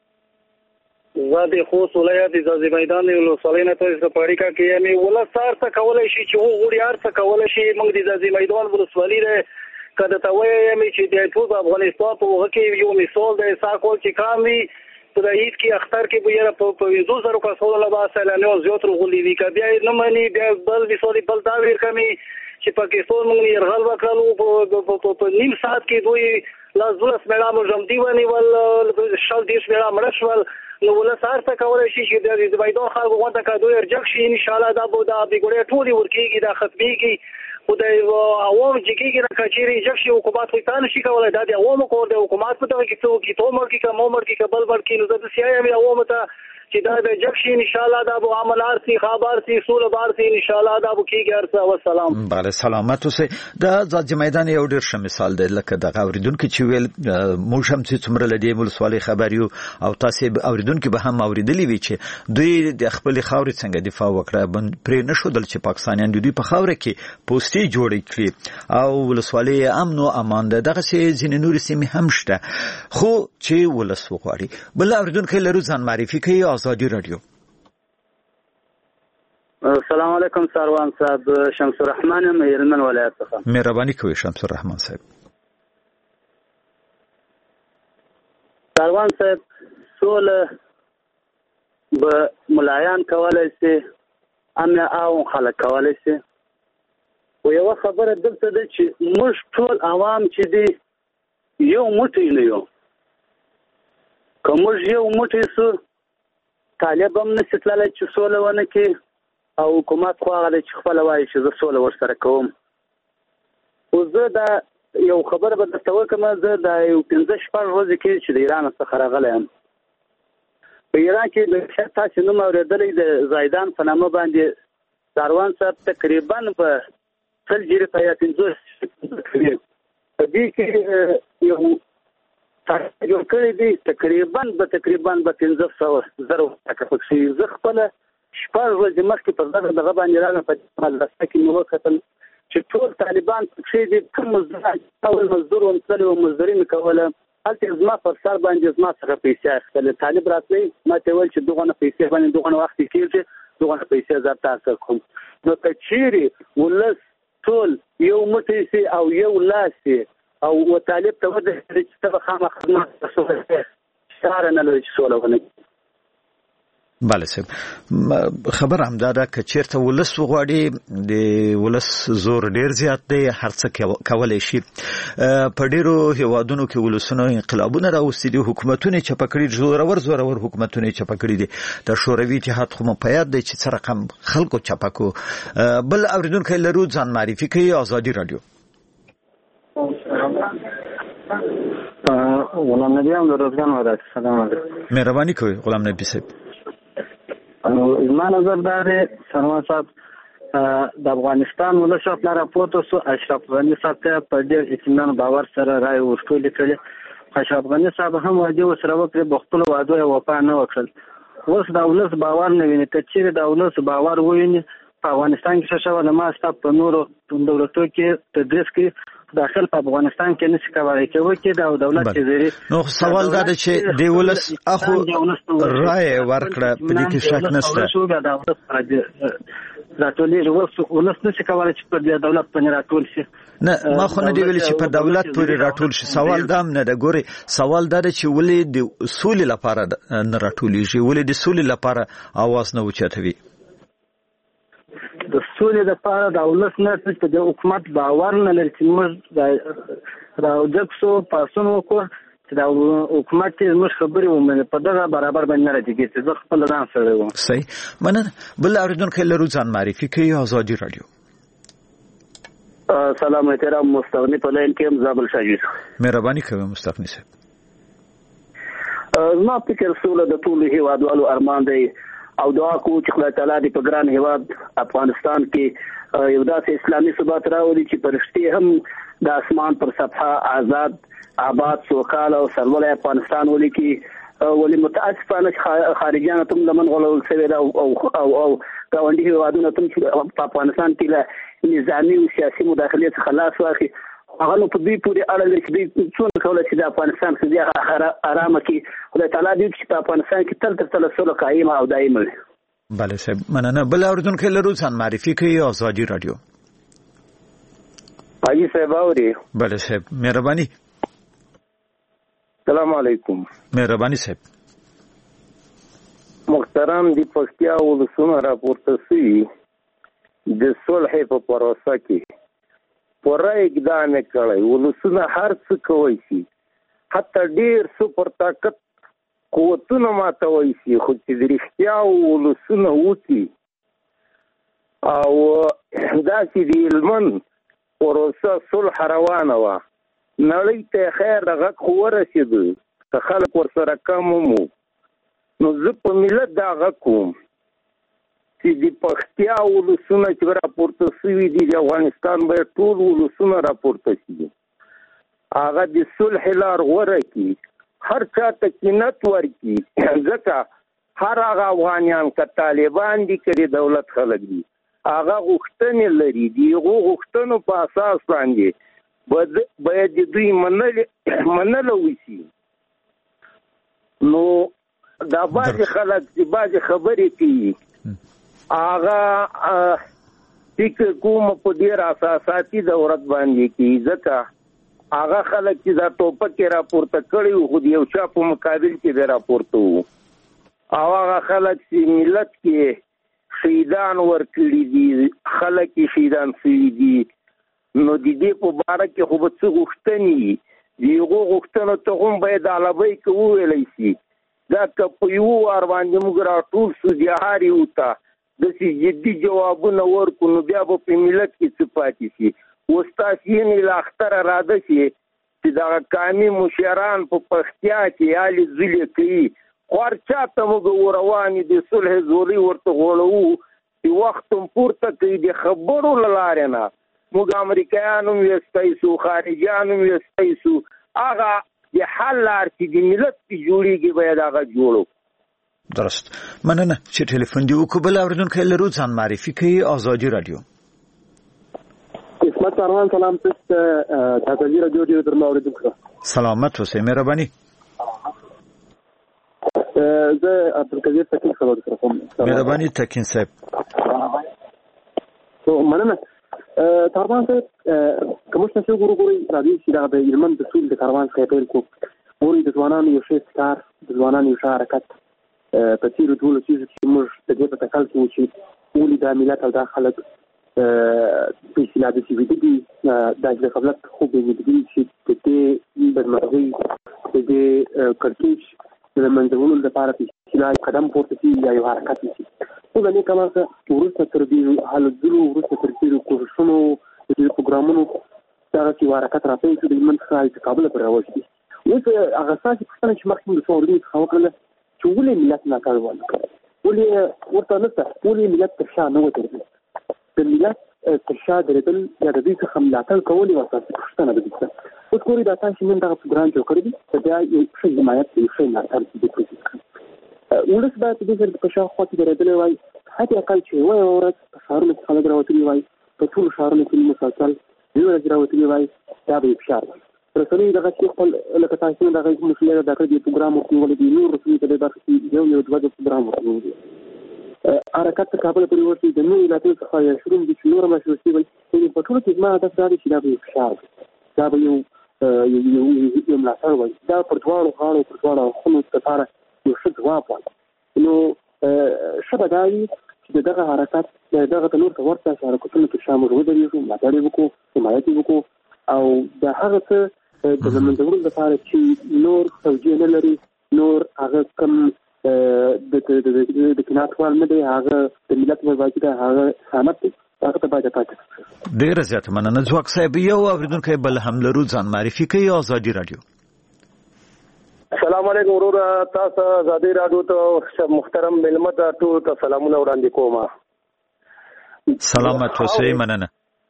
زادي خوست ولایت د میدان ولسوالۍ نه تاسو په اړیکه کې یعنی ولسار څه کولای شي چې وګړي ارڅ کولای شي موږ د میدان ولسوالۍ ده کله ته وایي چې د ټول افغانستان په وګړي کې یو مثال دی ساکول چې کامي په دایت کې اختر کې به په 2000 کسانو له باسه لاله زیات رغولي دي کبه نه مانی بیا بل وسوري بل دا ور کمی چې پاکستان موږ يرغل وکړو په نیم ساعت کې دوی لازم سملا مجمدي ونی ول شال دیش میرا مرشول نو ول سار ته کولای شي چې د میدان خلکو غونډه کډو ارجک شي ان شاء الله دا به د بیګړې ټولي ورکیږي د ختمي کې خدای عوام چې کېږي را کچېری ارجک شي حکومت خو تان شي کولای د عوام کور د حکومت په دغه کې څو کې تو مر کې کوم مر کې قبل ور کې نو د سیایم عوام ته چې دا د جک شي ان شاء الله دا به عملار سي خبر سي سول بار سي ان شاء الله دا به کېږي ارسه والسلام بله سلامت اوسئ د ځاځي میدان یو ډیر ښه مثال دی لکه د اوریدونکو چې ویل موږ هم چې څومره لدی ولسوالۍ خبر یو او تاسو اوریدونکو به هم اوریدلی وی چې دوی د خپل خاورې څنګه دفاع وکړه پرې نشودل چې پاکستانیان دوی په خاور کې پوسټي جوړې کړي او ولسوالۍ امن او امان ده دغه ځینې نور سیمې هم شته خو چې ولس وغواړي بل اوریدونکو لرو ځان معرفي کوي ازادي رادیو السلام علیکم سروان صاحب. شمس الرحمن مهرمن ولایت څخه. مهرباني کوي شمس الرحمن صاحب. سروان صاحب سوله به ملایان کولای شي امن او خلک کولای شي. و یو خبره دلته ده چې موږ ټول عوام چې دي یو موټی نه یو. که موږ یو موټی سو طالب هم نشي تللی چې سوله ونه کړي او حکومت خو هغه دی چې خپله وایي چې زه سوله ورسره کوم. خو زه دا یو خبره به درته وکړم. زه دا یو 15-16 ورځې کې چې د ایران څخه راغلی یم. په ایران کې د شاید تاسې نوم اورېدلی د زایدان په نامه باندې سروان صاحب تقریبا په 100 جریفه یا 50 کوي. په دې کې یو جوړ کړی دی تقریبا به 1500 زره ټکه پکښې. زه خپله 6 ورځې مخکې په دغه باندې راغلم په مدرسه کې مې وکتل چې ټول طالبان پکښې دي. کوم مزدور وم تللی وم مزدوري مې کوله. هلته زما پر سر باندې زما څخه پیسې اخیستلې. طالب راتلی ما ته ویل چې دغونه پیسې باندې دغونه وخت کېږي دغونه پیسې زه درته کوم. نو که چیرې ولس ټول یو موټی سي او یو لاس سي او طالب ته ودرېږي چې ته به خامخا زما چاره نه لري چې سوله ونه کړي. بله صاحب خبر همدا ده که چیرته ولس وغواړي د ولس زور ډیر زیات دی هر څه کولی شي. په ډیرو هیوادونو کې ولسونو انقلابونه راوستي دي حکومتونه چپه کړي زورور حکومتونه چپه کړي دي. د شوروي اتحاد خو په یاد دی چې څه رقم خلکو چپه کو. بل اوریدونکی لرو ځان معرفي کوي. آزادي رادیو. غلام نبی هم د روزګان ولایت. سلام علیکم. مهرباني کوي غلام نبی صاحب. زما نظر دا دی سروان صاحب د افغانستان ولس خپل راپورته سو اشرف غنی صاحب ته په ډېر اطمینان باور سره رائے ورکړل کړي. اشرف غنی صاحب هم واجب سره وکړي بخښلو وعده وفا نه وکړل. اوس د ولس باور نه ویني. که چیرې د ولس باور وویني په افغانستان کې شاوه د ما ستاسو په نورو دولتونو کې تدریس کې داخل په افغانستان کې نشي کولای چې د دولت چې نو سوال دا دی چې د ولس اخو رائے ورکړه په دې کې شک نشته. راټولې ولس نشي کولای چې په دولت باندې راټول شي. نه ما خو نه دی ویلي چې په دولت پورې راټول شي. سوال دا نه ده. ګوري سوال دا دی چې ولې د سولې لپاره نه راټولېږي ولې د سولې لپاره आवाज نه اوچتوي. د سولې لپاره د ولس نه چې د حکومت باور نه لري چې موږ راوځو پاسون وکړو چې د حکومت موږ خبرې ومنو په دغه برابر باندې نه راځي چې زه خپل ځان سره وم. صحیح مننه. بل اوریدونکو لرو ځان معرفي کوي. آزادي رادیو. سلام احترام مستغنی په لاین کې زابل شاجر. مهرباني کوي مستغنی صاحب. ما فکر سوله د ټولو هیوادوالو ارمان دی او دعا کو چې خدای تعالی دې په ګران هیواد افغانستان کې یو داسې اسلامي ثبات راوړي چې پرشتي هم د اسمان پر سطح آزاد آباد سوکاله او سرلوړی افغانستان ولیکي. ولی متاسفانه خارجیان ته لمن غولول شوی دا او ګاونډي هیوادونه ته په افغانستان کې له نظامی او سیاسي مداخلې څخه خلاص واخلي. هغه نو په دې پورې اړه لري چې دوی څونه کولای شي د افغانستان څخه آرامه کړي. خدای تعالی دې چې په افغانستان کې تل سوله قایمه او دایمه وي. بله صاحب مننه. بل اوریدونکی لرو ځان معرفي کوي. آزادي رادیو. حاجی صاحب اوري. بله صاحب مهرباني. السلام علیکم. مهرباني صاحب. محترم دی پښتیا ولسونه راپورته سي د صلح په پروسه کې پوره اقدام کړی. ولسونه هر څه کوي شي حتی ډیر سپر طاقت قوتونه ماتوي شي خو چې د رښتیا ولسونه وکي او داسې دی علمن پروسه صلح روانه وه. نړۍ ته خیر غږ خو ورسېدو که خلک ورسره کم ومو. نو زه په ملت دا غږ کوم چې د پښتیا ولسونه چې راپورته شوي دي د افغانستان باید ټول ولسونه راپورته شي. هغه د صلح لار غوره کړي. هر چا ته کینت ورکړي. ځکه هر هغه افغانیان که طالبان دي که د دولت خلک دي هغه غوښتنې لري. د هغو غوښتنو په اساس باندې باید د دوی منله وشي. نو دا بعضې خلک چې بعضې خبرې کوي هغه فکر کوم په ډیر اساساتي ضرورت باندې کې ځکه هغه خلک چې دا ټوپک راپورته کړي خو یو چا په مقابل کې راپورته وو او هغه خلک چې ملت کې شهیدان ورکړي دي خلک کې شهیدان شوي دي نو د دې په باره کې خو به څه غوښتنې دي هغو غوښتنو ته هم باید علبۍ کې وویلی شي دا که په یو وار باندې موږ راټول شو د هر یو ته داسې جدي جوابونه ورکړو نو بیا به په ملت کې څه پاتې شي اوس تاسې یې له اختره راده شي چې دغه قامي مشران په پښتیا کې هلې ځلې کوي خو هر چا ته موږ وروانې د صلح زولۍ ورته غوړوو چې وخت هم پورته کوي د خبرو له لارې نه موږ امریکایان هم ویستی شو خارجیان هم ویستی شو هغه د حل لار چې د ملت کې جوړېږي باید هغه جوړو درست مننه چې ټلیفون دی وکړو بل اورېدونکی لرو ځان معرفي کوي آزادي رادیو اسمت سروان سلام تست آزادي رادیو ډېر درنه اورېدونکو سلامت اوسئ مهرباني زه عبدالقدیر تکین خبرې سره کوم مهرباني تکین صاحب مننه کاروان صاحب که موږ تاسو ګورو راځي چې دا د هلمند د سول د کاروان څخه پیل کوو ورې د ځوانانو یو ښه کار د ځوانانو یو ښه حرکت په تېرو ټولو څیزو کې موږ د دې په تکل کې وو چې ولې دا ملت او دا خلک په اصطلاح داسې ویده دي دا د قبلت خوب یې ویده دي چې د دې بدمرغۍ د دې کړکېچ د منځولو لپاره په اصطلاح قدم پورته کړي یا یو حرکت وشي خو د نیکه ماخه وروسته تر دې حالتونو وروسته تر دې کوښښونو د دې پروګرامونو دغه چې حرکت راپیل شو د هلمند څخه د کابل پورې راوښتي اوس هغه اساسي پوښتنه چې مخکې موږ څو اورېدونکو څخه وکړله چې ولې ملت ملاتړ ونه کړی ولې ورته نشته ولې ملت تر شا نه ودرېدل د ملت تر شا درېدل یا د دوی څخه ملاتړ کول یوه اساسي پوښتنه ده دلته اوس ګورئ دا تاسو نن دغه پروګرام جوړ کړی دی که بیا یو ښه حمایت یو ښه ملاتړ دې پروسس کړي ولس باید د دې سره په شا خوا کې درېدلی وای حتی اقل چې یوه ورځ په ښارونو کې خلک راوتلي وای په ټولو ښارونو کې مسلسل یوه ورځ راوتلي وای دا به یې فشار وای رسنۍ دغه چې خپل لکه تاسو نه دغه مسؤلیت ادا کړی دی پروګرام ورکړی دی نور رسنۍ په دې برخه کې یو دوه پروګرام ورکړي حرکت تر کابل پورې ورسېد د نورو ایالتونو څخه یا شروع دي چې نور مشروع شوي وي په ټولو کې زما هدف دا دی چې دا به یو فشار وي دا به یو ملاتړ وي دا پر دواړو غاړو پر دواړو اړخونو لپاره یو ښه ځواب وایي نو ښه به دا وي چې دغه حرکت دغه ته نور ته ورته حرکتونو کې شامل ودرېږو ملاتړ یې وکړو حمایت یې وکړو او د هغه څه د له منځه وړلو لپاره چې نور توجیه نه لري نور هغه کم د قناعتوال نه دی هغه د ملت مباجي ده هغه خیانت دی هغه ته باید پاتې ډېره زیاته مننه ځواک صاحب یو اورېدونکی بل هم لرو ځان معرفي کوي آزادي رادیو السلام علیکم ورور تاسو آزادي رادیو ته محترم ملمت ټول ته سلامونه وړاندې کوم سلامت اوسئ مننه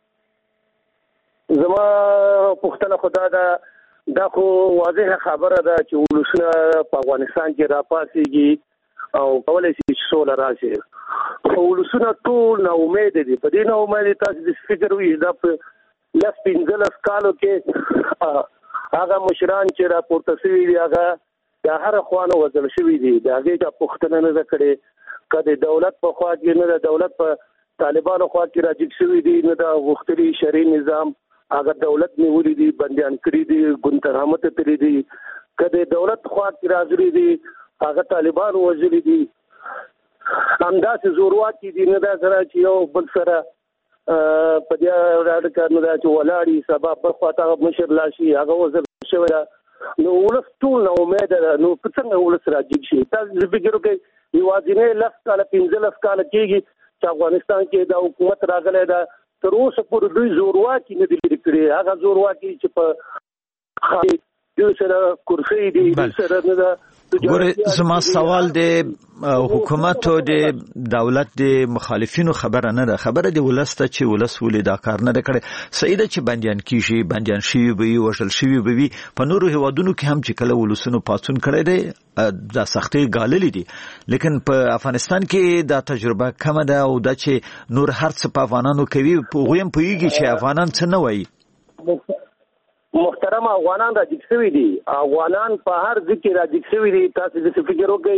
زما پوښتنه خدا ده دا خو واضحه خبره ده چې ولسونه په افغانستان کې راپاسېږي او کولی شي چې سوله راشي خو ولسونه ټول نا امیده دي په دې نا امیده تاسو د فکر وي دا په لس 15 کالو کې هغه مشران چې راپورته شوي دي هغه د هر خوانه وزل شوي دي د هغې چا پوښتنه نه ده کړې که د دولت په خوا کې نه د دولت په طالبانو خوا کې راجګ شوي دي نه د غوښتلي شرعي نظام هغه دولت نیولي دي بندیان کړي دي ګونتنامه ته تللي دي که د دولت خوا کې راغلي دي هغه طالبان وژلي دي همداسې زورواکي دي نه دا سره چې یو بل سره په دې اړه نه دا چې ولاړي سبا په خواته مشر لاشي هغه وزل شوی ده نو ولس ټول نو امید نو څنګه ولس راځي شي تاسو فکر وکړئ یوازینی 10 کال 15 کال کېږي چې افغانستان کې دا حکومت راغلی ده تر اوسه پورې دوی زورواکي نه دي لري کړی هغه زورواکي چې په دوی سره کرسي دي سره نه ده ګوره زما سوال د حکومت او د دولت د مخالفینو خبره نه ده خبره د ولس ته چې ولس ولې دا کار نه ده کړی صحیح ده چې بندیان کیږي بندیان شوي به وي وژل شوي به وي په نورو هیوادونو کې هم چې کله ولسونو پاڅون کړی دی دا سختۍ ګاللې دي لیکن په افغانستان کې دا تجربه کمه ده او دا چې نور هر څه په افغانانو کوي هغوی هم پوهېږي چې افغانان څه نه وایي محترم افغانان راجګ شوي دي افغانان په هر ځای کې راجګ شوي دي تاسو د فکر وکړئ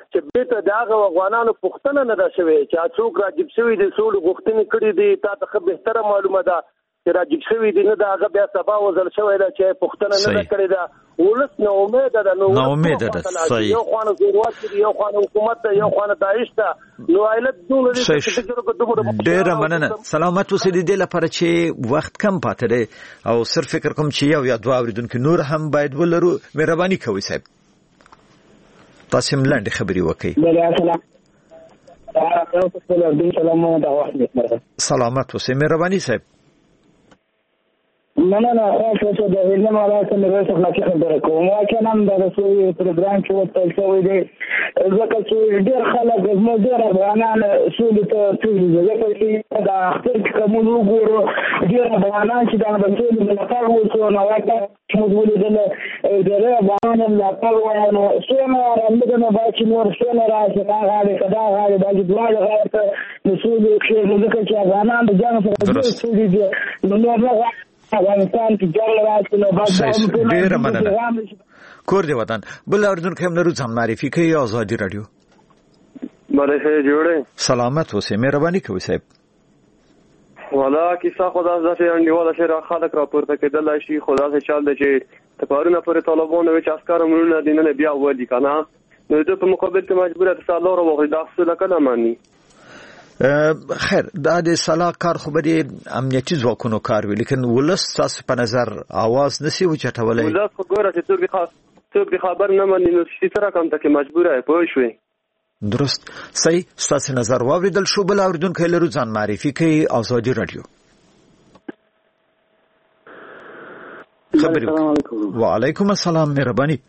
چې بیرته د هغه افغانانو پوښتنه نه ده شوې چې څوک راجب شوي دي سولې غوښتنې کړي دي تا ته ښه بهتره معلومه ده چې راجب شوي دي نه د هغه بیا سبا وزل شوی ده چې پوښتنه نه ده کړې ده ولس نا امیده ده نا امیده ده صحیح یو خوانه زورواک دي یو خوانه حکومت ده یو خوانه داعش ده نو ایلت دوله دي چې ډېره مننه سلامت اوسئ د دې لپاره چې وخت کم پاتې دی او صرف فکر کوم چې یو یا دوه اوریدونکو نور هم باید ولرو مهرباني کوئ صاحب تاسو هم لاندې خبرې وکړئ سلامت اوسئ مهرباني صاحب مننه خاصه د علم علاقه مې څخه خبره کوم واکه نن د رسوي پروګرام چې وته شوی دی ځکه چې ډېر خلک زموږ ډېر افغانان سولې ته تللي ځکه چې د اختر کومو وګورو ډېر افغانان چې د سولې ملاتړ وکړي نو واکه موږ ولیدل ډېر افغانان ملاتړ وایي نو څنګه راځي نو باید نور څنګه راځي دا غاړي کدا غاړي باید دواړه غاړي ته سولې کې ځکه چې افغانان د جنګ سره سولې دي نو افغانستان کې جنگ راځي نو باید ډېر مننه کور دی وطن بل اوریدونکو هم لرو ځم معرفي کوي آزادي رادیو بله جوړه سلامت اوسئ مهرباني کوئ صاحب والا کیسه خدا ذات انډیواله شهر خلک راپورته کېدل شي خدا سے چل دی چې تپارونه پر طالبانو وچ عسكر مونږ نه دینه بیا ودی کنه نو د په مقابل کې مجبوره تسالو راوغړي دا څه لکه مانی خیر دا د سلا کار خو به امنیتي ځواکونو کار وی لیکن ولس تاسو په نظر आवाज نسی و چټولای ولس خو ګوره چې څوک خبر نه مانی نو چې سره کوم ته مجبوره پوه شوي درست صحیح تاسو نظر واوریدل شو بل اوریدونکو لرو ځان معرفي کوي آزادي رادیو خبرو وعلیکم السلام مهرباني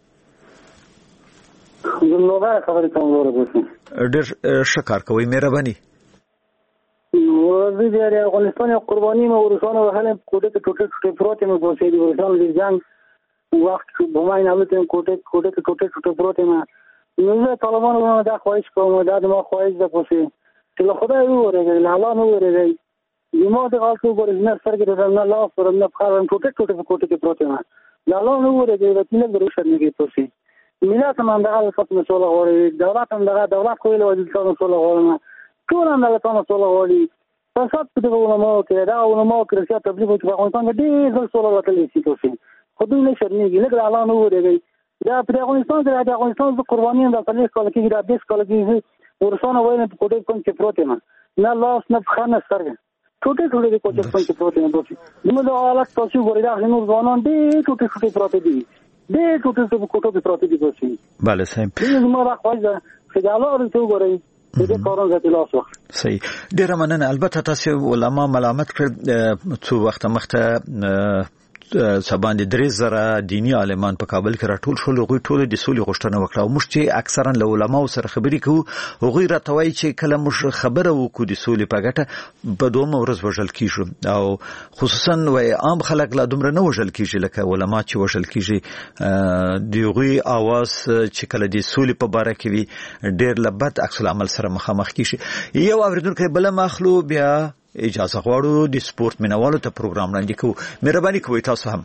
زموږه خبرې کوم ورغوښم ډېر شکر کوي مهرباني ورځي د افغانستان قرباني مو ورسونه وهله کوټه ټوټه پروت مو بوسې دي ورسونه د جنگ وخت په ماین امته کوټه پروت ما نو زه طالبانو دا خواهش کوم دا د ما خواهش ده پوسې چې له خدای وره له الله نو وره یمو د غاښو ګورنه سرګر نه لا فرم نه خارن کوټه پروت ما لا نو وره د وکیل دروشر نه کې پوسې ملت هم دغه فتح مسوله غوړي دولت هم دولت خو له وجه څخه مسوله غوړي ټول هم دغه مسوله غوړي فساد په دغه علماء کې دا علماء کې چې تبلیغ کوي په افغانستان کې ډېر مسوله وکړي چې تاسو خو دوی نه شرمېږي لکه الله نو ورېږي دا په افغانستان کې د افغانستان د قرباني د تاریخ کال کې د 10 کال کې ورسونه وایي په کوټه کوم چې پروت ما نه لاس نه خانه سرګ ټوټه د کوټه کوم چې پروت نه دوی نو دا حالت تاسو ګورئ دا نو ځوانان دې ټوټه پروت دي دې ټوټه په کوټه پروت دي تاسو bale صاحب دې زما راخوځه چې دا الله ورته وګورئ دې کارونه ذاتي لاس وخت صحیح ډیر مننه البته تاسو علما ملامت کړ څو وخت مخته سبان د 3000 دینی عالمان په کابل کې راټول شول غوي ټول د سولې غوښتنه وکړه او موږ چې اکثرا له علماو سره خبرې کوو غوي راتوي چې کله موږ خبره وکړو د سولې په ګټه په دوه ورځ وژل کیږي او خصوصا وای عام خلک لا دومره نه وژل کیږي لکه علما چې وژل کیږي د غوي आवाज چې کله د سولې په باره کې وي ډېر لبد عکس العمل سره مخامخ کیږي یو اوریدونکو بل مخلو بیا اجازه غواړو د سپورت مینوالو ته پروګرام وړاندې کوو مهرباني کوئ تاسو هم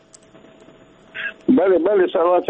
بله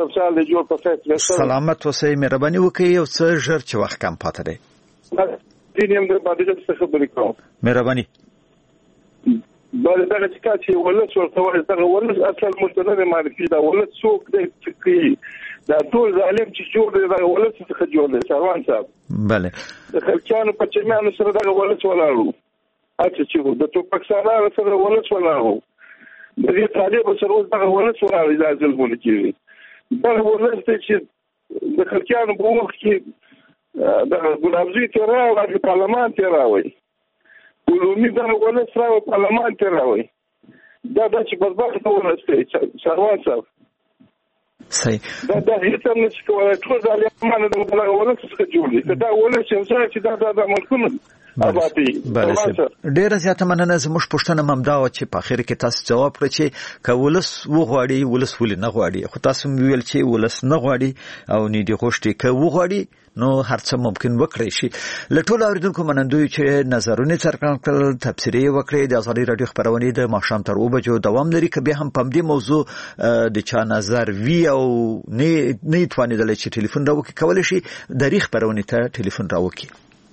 سلامت اوسئ مهرباني وکړئ یو څه ژر چې وخت کم پاتې دی دینیم د باندې څه خبرې کوم مهرباني بله دا چې ولس ورته وایي دا ولس اصل مستند معرفي دا ولس څوک دی چې دا ټول ظالم چې جوړ دی دا ولس څخه جوړ دی سروان صاحب بله د خلکانو په چمیانو سره دا ولس ولاړو اته چې د ټوپک سره سره ولس ولاړو د دې طالب سره دا ولس ولاړو دا ځلونه کوي دا ولس چې د خلکانو په وخت کې د ګلابزي تیرا او د پارلمان تیرا وي ولومي دا ولس را پارلمان تیرا وي دا چې بدبخت ولس دی سروان صاحب صحیح دا هیڅ هم نشي کولای ټول ځاله مانه د ولس څخه جوړ دي دا ولس چې دا ملکونه ابادي. ډېر زیاته مننه. زموږ پوښتنه ممدا و چې په اخر کې تاسو جواب کړی چې کولس وغواړي ولس ولې نه غواړي، خو تاسو ویل چې ولس نه غواړي او نه دی غوښتي که وغواړي نو هر څه ممکن وکړي شي. لټول اوریدونکو منندوی چې نظرونه څرګند کړل، تبصرې وکړي. د ازادي رادیو خبرونه د ماښام تر 2 بجو دوام لري. که به هم په دې موضوع د چا نظر وی او نه توانیدل چې ټلیفون راوکړي، کولای شي د ریخ خبرونه ته ټلیفون راوکړي.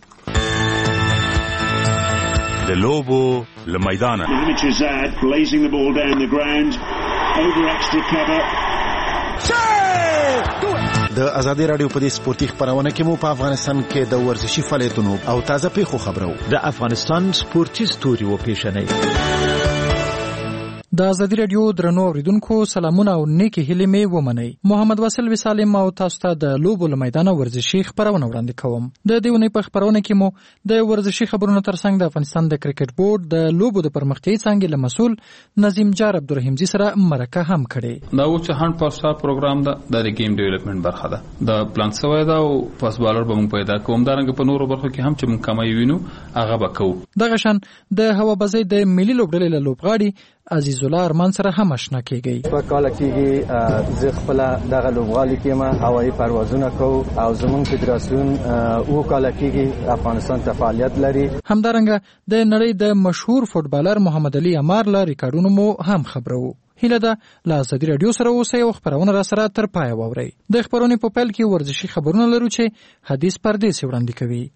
د لوبو لمیدانه د ازادي رادیو په دې سپورتي خبرونه کې مو په افغانستان کې د ورزشي فعالیتونو او تازه پیښو خبرو د افغانستان سپورتي ستوري و پیښنې. د ازادي رادیو درنو اوریدونکو سلامونه او نیکی هیلې مې ومنئ. محمد واصل وسالم او تاسو ته د لوبو لمیدانه ورزشي خبرونه وړاندې کوم. د دې ونې په خبرونه کې مو د ورزشي خبرونو ترڅنګ د افغانستان د کرکټ بورډ د لوبو د پرمختیايي څانګې له مسؤل نظیم جار عبدالرحیمجي سره مرکه هم کړې. دا و چې 100% پروګرام د گیم ډیولپمنٹ برخه ده. د پلان سوی دا او پاس بالر به موږ پیدا کوم. دارنګ په نورو برخو کې هم چې موږ کمای وینو هغه وکړو. دغه شان د هوابازۍ د ملي لوبډلې له لوبغاړي عزیز الله ارمان سره هم آشنا کیږي. په کال کې زه خپل دغه لوبغاړي کې ما هوایي پروازونه کوم او زموږ فدراسیون او کال کې افغانستان ته فعالیت لري. همدارنګه د نړۍ د مشهور فوټبالر محمد علي عمار له ریکارډونو مو هم خبرو. هیله ده له ازادي رادیو سره اوسئ او خبرونه را سره تر پای واورئ. د خبرونې په پیل کې ورزشي خبرونه لرو چې حدیث پردیس وړاندې کوي.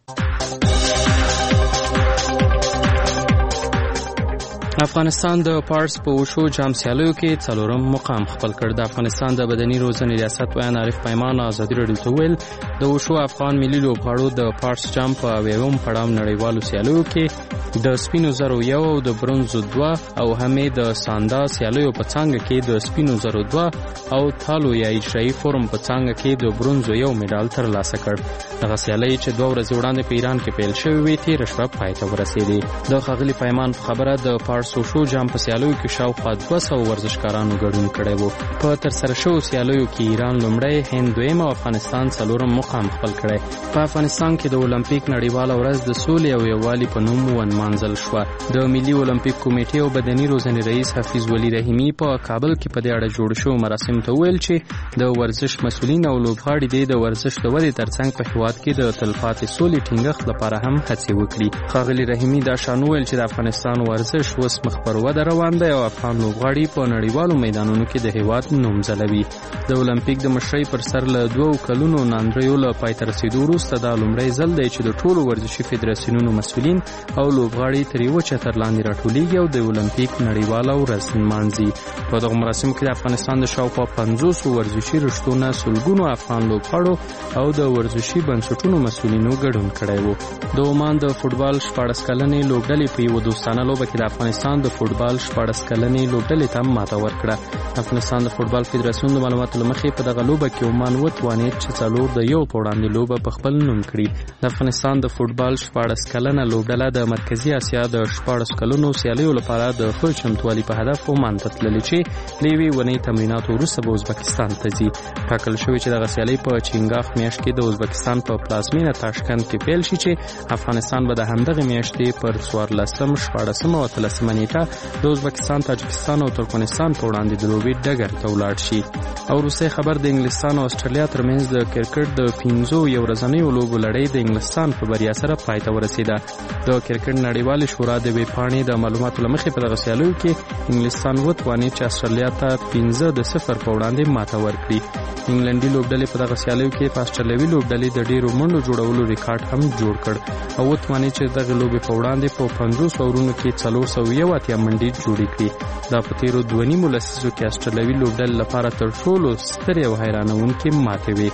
افغانستان د پارس په وشو جام سیالیو کې 4م مقام خپل کړ. د افغانستان د بدني روزنې ریاست ویان عارف پیمان ازادي رادیو ته ویل د وشو افغان ملي لوبغاړو د پارس جام په 8م پړاو نړیوالو سیالیو کې د سپینو زرو 1 او د برونزو 2 او همې د ساندا سیالیو په څنګه کې د سپینو زرو 2 او تالو یا اجرایي فورم په څنګه کې د برونزو 1 مډال ترلاسه کړ. دغه سیالي چې 2 ورځې وړاندې په ایران کې پیل شوې وې تیر شپه پای ته ورسېدې. د خغلی پیمان په خبره د پارس وشو جام په سیالیو کې شاوخوا 200 ورزشکارانو ګډون کړی وو. په تر سره شو سیالیو کې ایران لومړی، هند دویم او افغانستان 4م مقام خپل کړی. په افغانستان کې د اولمپیک نړیواله ورځ د سولې او یووالي په نوم ونمانځل شوه. د ملي اولمپیک کمیټې او بدني روزنې رئیس حفیظ ولی رحیمی په کابل کې په دې اړه جوړ شو مراسم ته ویل چې د ورزش مسؤلین او لوبغاړي د ورزش د ودې ترڅنګ په هیواد کې د تلپاتې سولې ټینګښت لپاره هم هڅې وکړي. ښاغلي رحیمی دا شان ویل چې د افغانستان ورزش اوس مخ پر وده روان دی او افغان لوبغاړي په نړیوالو میدانونو کې د هیواد نوم ځلوي. د اولمپیک د مشرۍ پر سر له 2 کلونو ناندریو له پای ته رسیدو وروسته دا لومړی ځل دی چې د ټولو ورزشي فدراسیونونو مسؤلین او لوبغاړي تر یوه چتر لاندې راټولیږي او د اولمپیک نړیواله ورځ نمانځي. په دغه مراسمو کې د افغانستان د شاوخوا 50 ورزشي رشتونو سلګونو افغان لوبغاړو او د ورزشي بنسټونو مسؤلینو ګډون کړی وو. د عمان د فوټبال 14 کلنې لوبډلې په یو دوستانه لوبه کې د افغانستان د فوټبال 14 کلنې لوبډلې ته ماته ورکړه. افغانستان د فوټبال فدراسیون د معلوماتو لمخې په دغه لوبه کې عمان وتوانید چې 4 د 1 په وړاندې لوبه په خپل نوم کړي. د افغانستان د فوټبال 14 کلنه لوبډله د مرکزی اسیا د 14 کلونو سیالیو لپاره د ښه چمتووالي په هدف عمان ته تللې چې لیوي ونې تمریناتو وروسته به ازبکستان ته ځي. ټاکل شوی چې دغه سیالي په چینګاخ میاشت کې د ازبکستان په پلازمینه تاشکند کې پیل شي چې افغانستان به د همدغه میاشتې پر 14م، 14م او 13م نیټه د ازبکستان، تاجکستان او ترکمنستان په وړاندې د لوبې ډګر ته ولاړ شي. او وروستی خبر د انګلستان او استرالیا ترمنځ د کرکټ د 15 یو ورځنیو لوبو لړۍ د انګلستان په بریا سره پای ته ورسېده. د کرکټ نړیوالې شورا د ویب پاڼې د معلوماتو لمخې په دغه سیالیو کې انګلستان وتوانید چې استرالیا ته 15-0 په وړاندې ماته ورکړي. انګلندي لوبډلې په دغه سیالیو کې په استرالیوي لوبډلې د ډېرو منډو جوړولو ریکارډ هم جوړ کړ او وتوانید چې دغه لوبې په وړاندې په 50 اورونو کې 481 منډې جوړې کړي. دا په تیرو 2.5 لسیزو کې استرالیوي لوبډلې لپاره تر ټولو سترې او حیرانوونکې ماتې وې.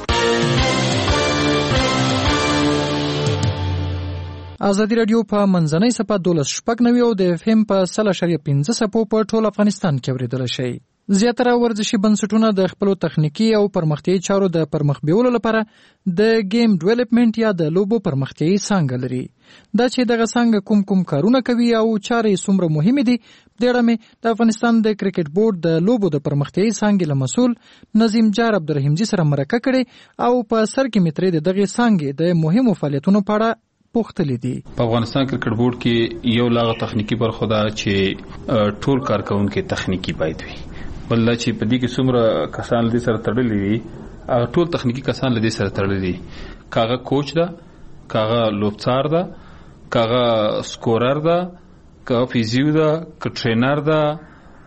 ازادي رادیو په منځنۍ صفحه 12.90 او د FM په 100.5 صفحو په ټول افغانستان کې اوریدل شي. زیاتره ورزشي بنسټونه د خپل تخنیکی او پرمختیايي چارو د پرمخ بیولو لپاره د گیم ډیولپمنٹ یا د لوبو پرمختیايي څانګه لري. دا چې دغه څانګه کوم کارونه کوي او چارې څومره مهمه دي، د اړه د افغانستان د کرکټ بورډ د لوبو د پرمختیايي څانګې له مسؤل نظیم جار عبدالرحیمجي سره مرکه کړې او په سر کې مترې دغه څانګې د مهمو فعالیتونو په اړه پوښتلي دي. په افغانستان کرکټ بورډ کې یو لاغه تخنیکی برخه ده چې ټول کارکونکو تخنیکی باید وي، بل چې په دې کې څومره کسان لدی سره تړلي وي هغه ټول تخنیکی کسان لدی سره تړلي دي. کاغه کوچ ده، کاغه لوبڅار ده، کاغه سکورر ده، کاغه فیزیو ده، ک ټرینر ده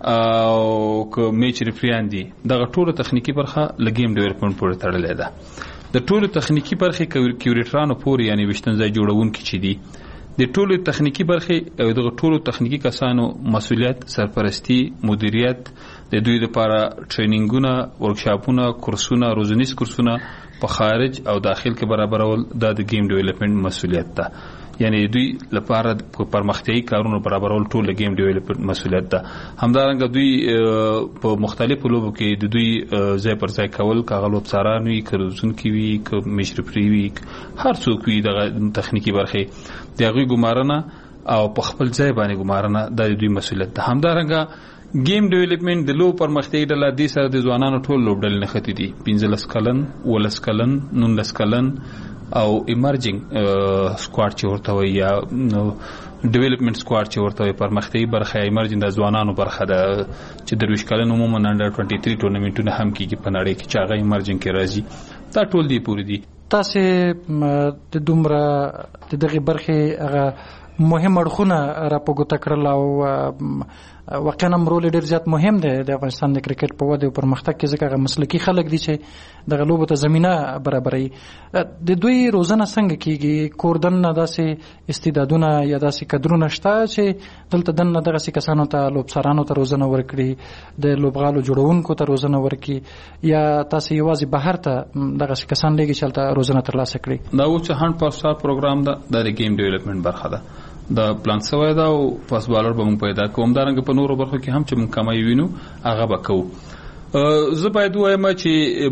او ک میچ ریفریان دي. دغه ټول تخنیکی برخه لګیم ډیولپمنٹ پورې تړلې ده. د ټولو تخنیکی برخې کیوریټرانو پورې یعنی وشتنځای جوړونکي چې دي د ټولو تخنیکی برخې او د ټولو تخنیکی کسانو مسؤلیت، سرپرستی، مدیریت، د دوی لپاره ټریننګونه، ورکشاپونه، کورسونه، روزنیز کورسونه په خارج او داخل کې برابرول د گیم ډیولپمنٹ مسؤلیت ده. یعنی دوی لپاره پرمختیايي کارونو برابرول ټول گیم ډیولپمنٹ مسؤلیت ده. همدارنګه دوی په مختلفو لوبو کې د دوی ځای پر ځای کول، کاغه لوبڅاران وي، کروزونکي وي، مشرفري وي، هر څوک وي د تخنیکی برخې د هغوی ګمارنه او په خپل ځای باندې ګمارنه د دوی مسؤلیت ده. همدارنګه گیم ډیولپمنٹ د لو پرمختیايي ډله دې سره د ځوانانو ټول لوبډل نه ختی دي، 15 کلن، 19 کلن، 19 کلن او ایمرجنګ سکواډ چې ورته وي یا ډیولپمنٹ سکواډ چې ورته وي، پرمختیايي برخه ایمرجنګ د ځوانانو برخه ده چې د 20 کلن عموما انډر 23 ټورنمنټونه هم کیږي په نړۍ کې چې هغه ایمرجنګ کې راځي. دا ټول دی پوری دي. تاسو د دومره دغه برخه هغه مهم اړخونه را پګوت کړل او واقعا رول ډیر زیات مهم دی د افغانستان د کرکټ په وده او پرمختګ کې، ځکه هغه مسلکي خلک دي چې دغه لوبو ته زمينه برابري. د دوی روزنه څنګه کیږي؟ کوردن داسې استعدادونه یا داسې کډرونه شته چې دلته دنه دغه کسانو ته لوبسارانو ته روزنه ورکړي، د لوبغالو جوړونکو ته روزنه ورکړي، یا تاسو یوازې بهر ته دغه کسان لګي چې تل روزنه ترلاسه کړي؟ دا و چې 100% پروګرام ده د گیم ډیولپمنٹ برخه ده. د پلان سوی دا او پاس بالر به مونږ پیدا کوم. دارنګه په نورو برخو کې هم چې مونږ کمای وینو هغه به کوو. زه باید وایم چې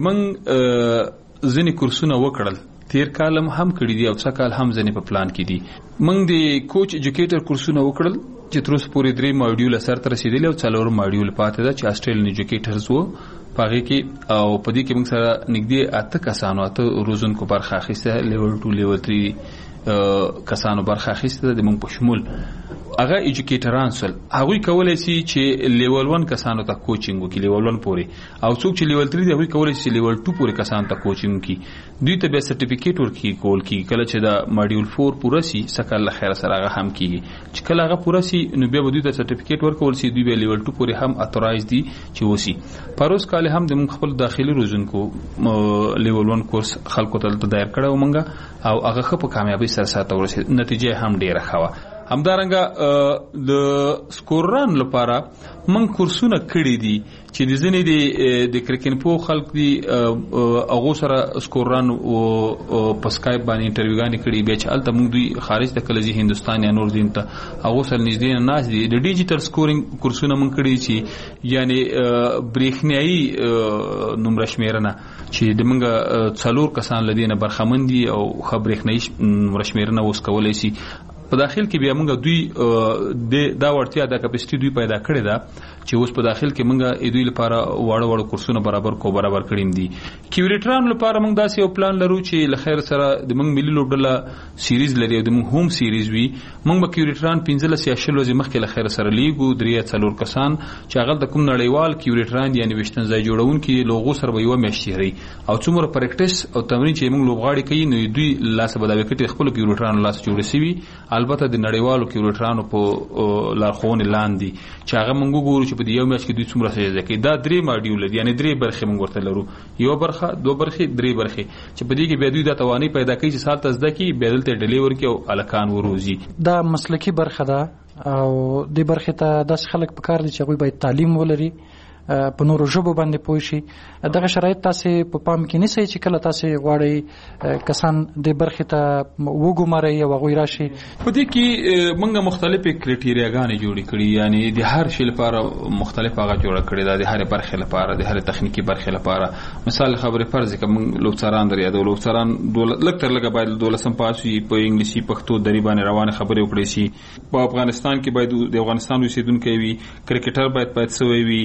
مونږ ځینې کورسونه وکړل، تیر کال هم کړی دي او څه کال هم ځینې په پلان کې دي. مونږ د کوچ ایجوکیټر کورسونه وکړل چې تر اوسه پورې 3 ماډیول سره رسیدلی او 4 ماډیول پاتې ده چې آسټریلیان ایجوکیټرز وو پاغه کې، او په دې کې موږ سره نږدې 8 کسانو، 8 روزونکو برخه اخیسته، لیول 2 لیول 3 کسانو برخه اخیسته د موږ په شمول. هغه ایجوکیټران سول هغه کولای شي چې لیول 1 کسانو ته کوچینګ وکړي، لیول 1 پورې، او څوک چې لیول 3 دی هغه کولای شي لیول 2 پورې کسانو ته کوچینګ وکړي. دوی ته به سرټیفیکیټ ورکړي کول کی کله چې دا ماډیول 4 پوره شي، سکه له خیر سره هغه هم کیږي چې کله هغه پوره شي نو بیا دوی ته سرټیفیکیټ ورکول شي، دوی به لیول 2 پورې هم اتورایز دي چې وسی. پروس کال هم د خپل داخلي روزونکو لیول 1 کورس خلکو ته دایر کړو مونږه او هغه په کامیابی سره ساته ورسید، نتیجه هم ډیره ښه. همدارنګه د سکورران لپاره من کورسونه کړی دي چې د ځینې د کرکټ په خلک دي هغه سره سکورران او په سکایپ باندې انټرویوګانې کړي، بیا چې الته موږ دوی خارج ته کله ځي هندستان یا نور دین ته هغه سره نږدې ناس دي. د ډیجیټل سکورینګ کورسونه موږ کړی چې یعنی برېښنایي نمره شمیرنه چې د موږ 4 کسان لدینه برخمندي او خبرېښنایي نمره شمیرنه اوس کولای شي. په داخل کې بیا موږ دوی دا ورتیا د کپاسټي دوی پیدا کړی دا چې اوس په داخل کې موږ دوی لپاره واړه کورسونه برابر کړیم دي. کیوریټران لپاره موږ داسې یو پلان لرو چې لخر سره د موږ ملي لوبډله سیریز لري او د موږ هوم سیریز وي. موږ به کیوریټران 15 یا 16 ورځې مخکې لخر سره لیګو 3-4 کسان چې هغه د کوم نړیوال کیوریټران یعنی وشتنځای جوړونکي لوغو سره به یو میاشتري او څومره پریکټیس او تمرین چې موږ لوبغاړي کوي نو دوی لاس به دا وکټ خپل کیوریټران لاس جوړ شي. البته د نړیوالو کیوریټرانو په لارښوونې لاندې چې هغه موږ ګورو چې په یو میاشت کې دوی څومره سجده کوي. دا 3 ماډیول دي یعنی 3 برخې موږ ورته لرو، یو برخه، 2 برخې، 3 برخې چې په دې کې به دوی د توانایي پیدا کوي چې سال تزده کی به دلته ډیلیور کوي او الکان وروزي. دا مسلکی برخه ده او د برخې ته داس خلک په کار دي چې هغه باید تعلیم ولري، په نورو ژبو باندې پوه شي. دغه شرایط تاسو په پام کې نیسئ چې کله تاسو غواړئ کسان د برخې ته وګمارئ او غوړي راشي. په دې کې موږ مختلفې کرایټیریاګانې جوړې کړې، یعنی د هر شي لپاره مختلف هغه جوړه کړې ده، د هر برخې لپاره، د هر تخنیکی برخې لپاره. مثال خبره فرض کوم لوبڅاران دریا د لوبڅاران لکتر لګا باید 12 پاسي په انګلیسي پښتو دری باندې روانه خبرې وکړي شي. په افغانستان کې باید د افغانستان اوسیدونکو وي، کرکټر باید سوی وي،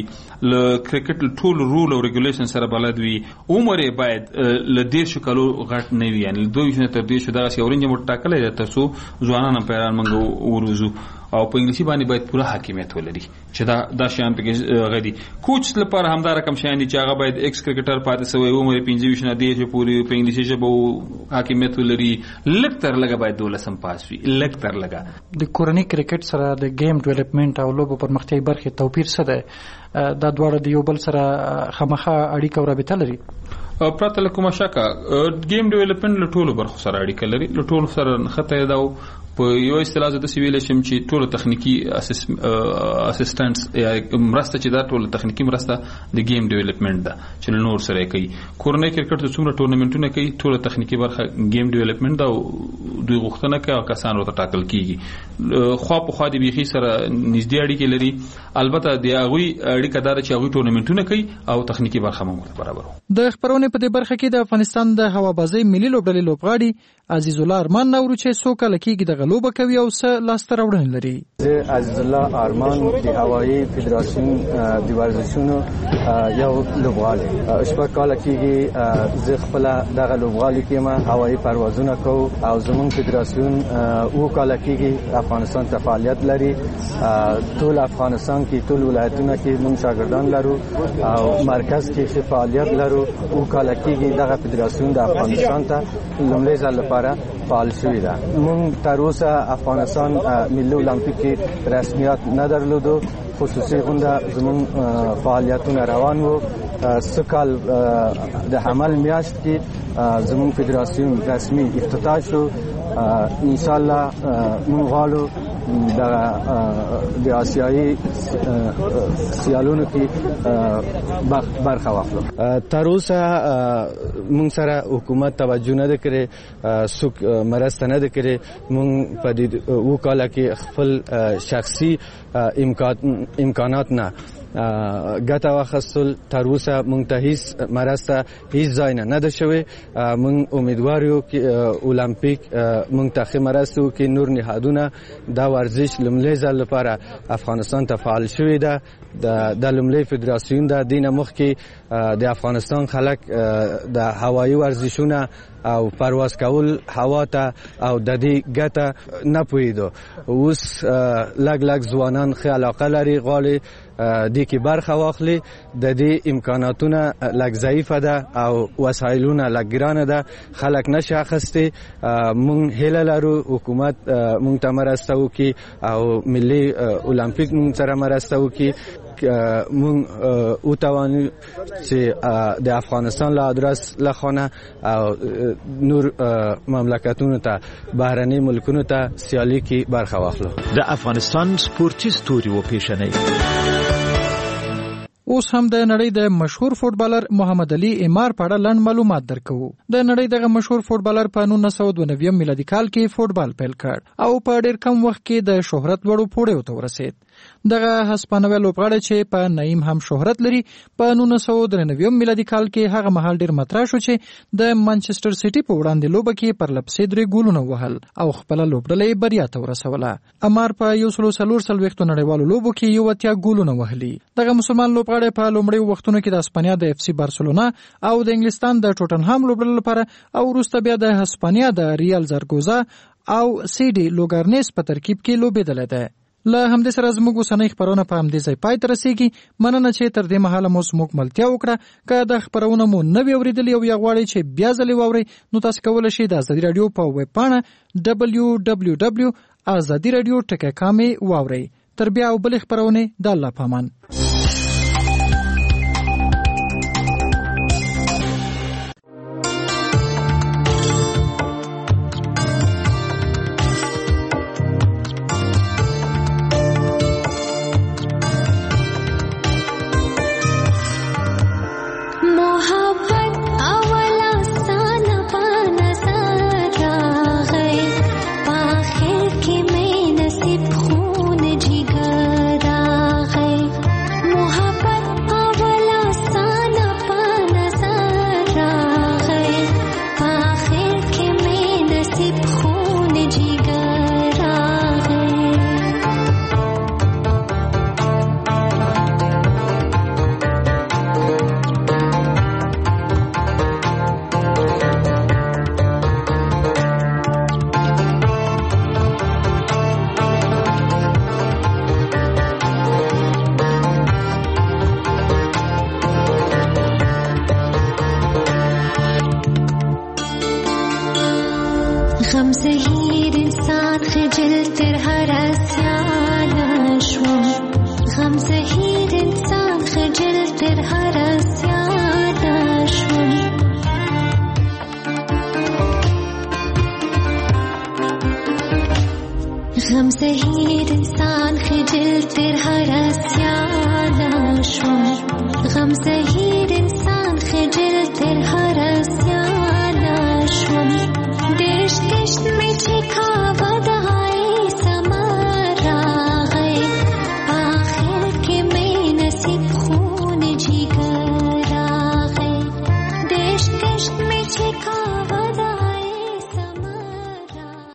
ل کرکټ ټول رول او ریګولیشن سره بلد وي عمر یې باید ل 10 کالو غټ نه وي یعنی 2 تر 10 دغه سیورنج مو ټاکلې تر څو ځوانان پیران منګو وروزو او په انګلیسي باندې باید پوره حاکمیت ولري چې دا شان په غدي کوچ لپاره همدا رقم شان دي چې هغه باید ایکس کرکټر پاتې سوی عمر 25 نه دی چې پوری په انګلیسي ژبه حاکمیت ولري لکتر لګا باید دولسم پاس وي لکتر لګا د کورنۍ کرکټ سره د گیم ډیولپمنٹ او لوبو پرمختیايي برخې توپیر څه ده دا دواړه د یو بل سره خامخا اړیکه او رابطه لري پرته له کومه شکه گیم ډیولپمنٹ له ټولو برخو سره اړیکه لري له ټولو سره خطه دا په یو اصطلاح د سیویل شم چې ټول تخنیکی اسسټنټس یا مرسته چې دا ټول تخنیکی مرسته د گیم ډیولپمنٹ ده چې نور سره کوي کورنۍ کرکټ ته څومره ټورنمنټونه کوي ټول تخنیکی برخه گیم ډیولپمنٹ دا دوی غوښتنه کوي او کسان ورته ټاکل کیږي خو په خو د بیخي سره نږدې اړیکې لري البته د هغوی اړیکه دار چې هغوی ټورنمنټونه کوي او تخنیکی برخه هم برابر د خبرونه په دې برخه کې د افغانستان د هوابازي ملي لوبډلې لوبغاړي عزیز الله ارمان نورو چې څو کال کېږي د غلوبه کوي او څه لاسته راوړنې لري زه عزیز الله ارمان د هوایي فدراسیون د ورزشونو یو لوبغاړی شپږ کال کېږي زه خپل دغه لوبغاړی کې ما هوایي پروازونه کوم او زموږ فدراسیون او کال کېږي افغانستان ته فعالیت لري ټول افغانستان کې ټول ولایتونو کې موږ شاګردان لرو او مرکز کې فعالیت لرو او کال کېږي دغه فدراسیون د افغانستان ته لومړی ځل لپاره فعال شوی ده موږ تر اوسه افغانستان ملي المپیک کې رسمیت نه درلودو خصوصي غونډه زموږ فعالیتونه روان وو سکال د حمل میاشت کې زموږ فدراسیون رسمي افتتاح شو ان شاء الله موږ غواړو د آسیایي سیالونو کې برخه واخلو تر اوسه موږ سره حکومت توجه نه کړي څوک مرسته نه کړي موږ په دې وکاله کې خپل شخصي امکانات نه ګټه واخیستل تر اوسه موږ ته هیڅ مرسته هیڅ ځای نه ده شوې موږ امیدوار یو چې اولمپیک موږ ته مرسته وکړي نور نهادونه دا ورزش لومړی ځل لپاره افغانستان ته فعال شوی ده د لومړی فدراسیون د دینه مخکې د افغانستان خلک د هوایي ورزشونه او پرواز کول هوا ته او د دې ګټه نه پوهیدو اوس لږ ځوانان ښه علاقه لري غواړي دې کې برخه واخلي د دې امکاناتونه لږ ضعیفه ده او وسایلونه لږ ګرانه ده خلک نشي اخیستی موږ هیله لرو حکومت موږ ته مرسته وکړي او ملي المپیک موږ سره مرسته وکړي موږ وتوانو چې د افغانستان له ادرس لخونه او نور مملکتونو ته بهرني ملکونو ته سیالي کې برخه واخلو د افغانستان سپورتي ستوري و پیشنې اوس هم د نړۍ د مشهور فوټبالر محمد علي امار په اړه لنډ معلومات درکو د نړۍ دغه مشهور فوټبالر په 1992 میلادي کال کې فوټبال پیل کړ او په ډېر کم وخت کې د شهرت وړو پوړیو ته ورسید دغه هسپانوي لوبغاړی چې په نیم هم شهرت لري په 1993 میلادي کال کې هغه مهال ډېر مطرح شو چې د مانچستر سيټي په وړاندې لوبه کې پر لپسې 3 ګولونه وهل او خپل لوبډلې بریا ته ورسوله امار په 140 نړیوالو لوبو کې یو 80 ګولونه وهلي دغه مسلمان لوبغاړی په لومړي وختونو کې د اسپانیا د اف سي بارسلونا او د انګلستان د ټوټنهام لوبډلې لپاره او وروسته بیا د هسپانیا د ریال زارګوزا او سیډي لوګارنیس په ترکیب کې لوبېدل ده له همدې سره زموږ اوسنۍ خبرونه په همدې ځای پای ته رسېږي مننه چې تر دې مهاله مو زموږ ملتیا وکړه که د خبرونه مو نه وي اورېدلې او یا غواړئ چې بیا ځلې واورئ نو تاسو کولی شئ د ازادي راډیو په ویب پاڼه www.azadiradio.com واورئ تر بیا او بلې خبرونه د الله په امان غم زهیر انسان خجل تر هر اسیان شوم غم زهیر انسان خجل تر هر اسیان شوم غم زهیر انسان خجل تر هر اسیان شوم غم زهیر انسان خجل تر هر اسیان شوم دشت دشت می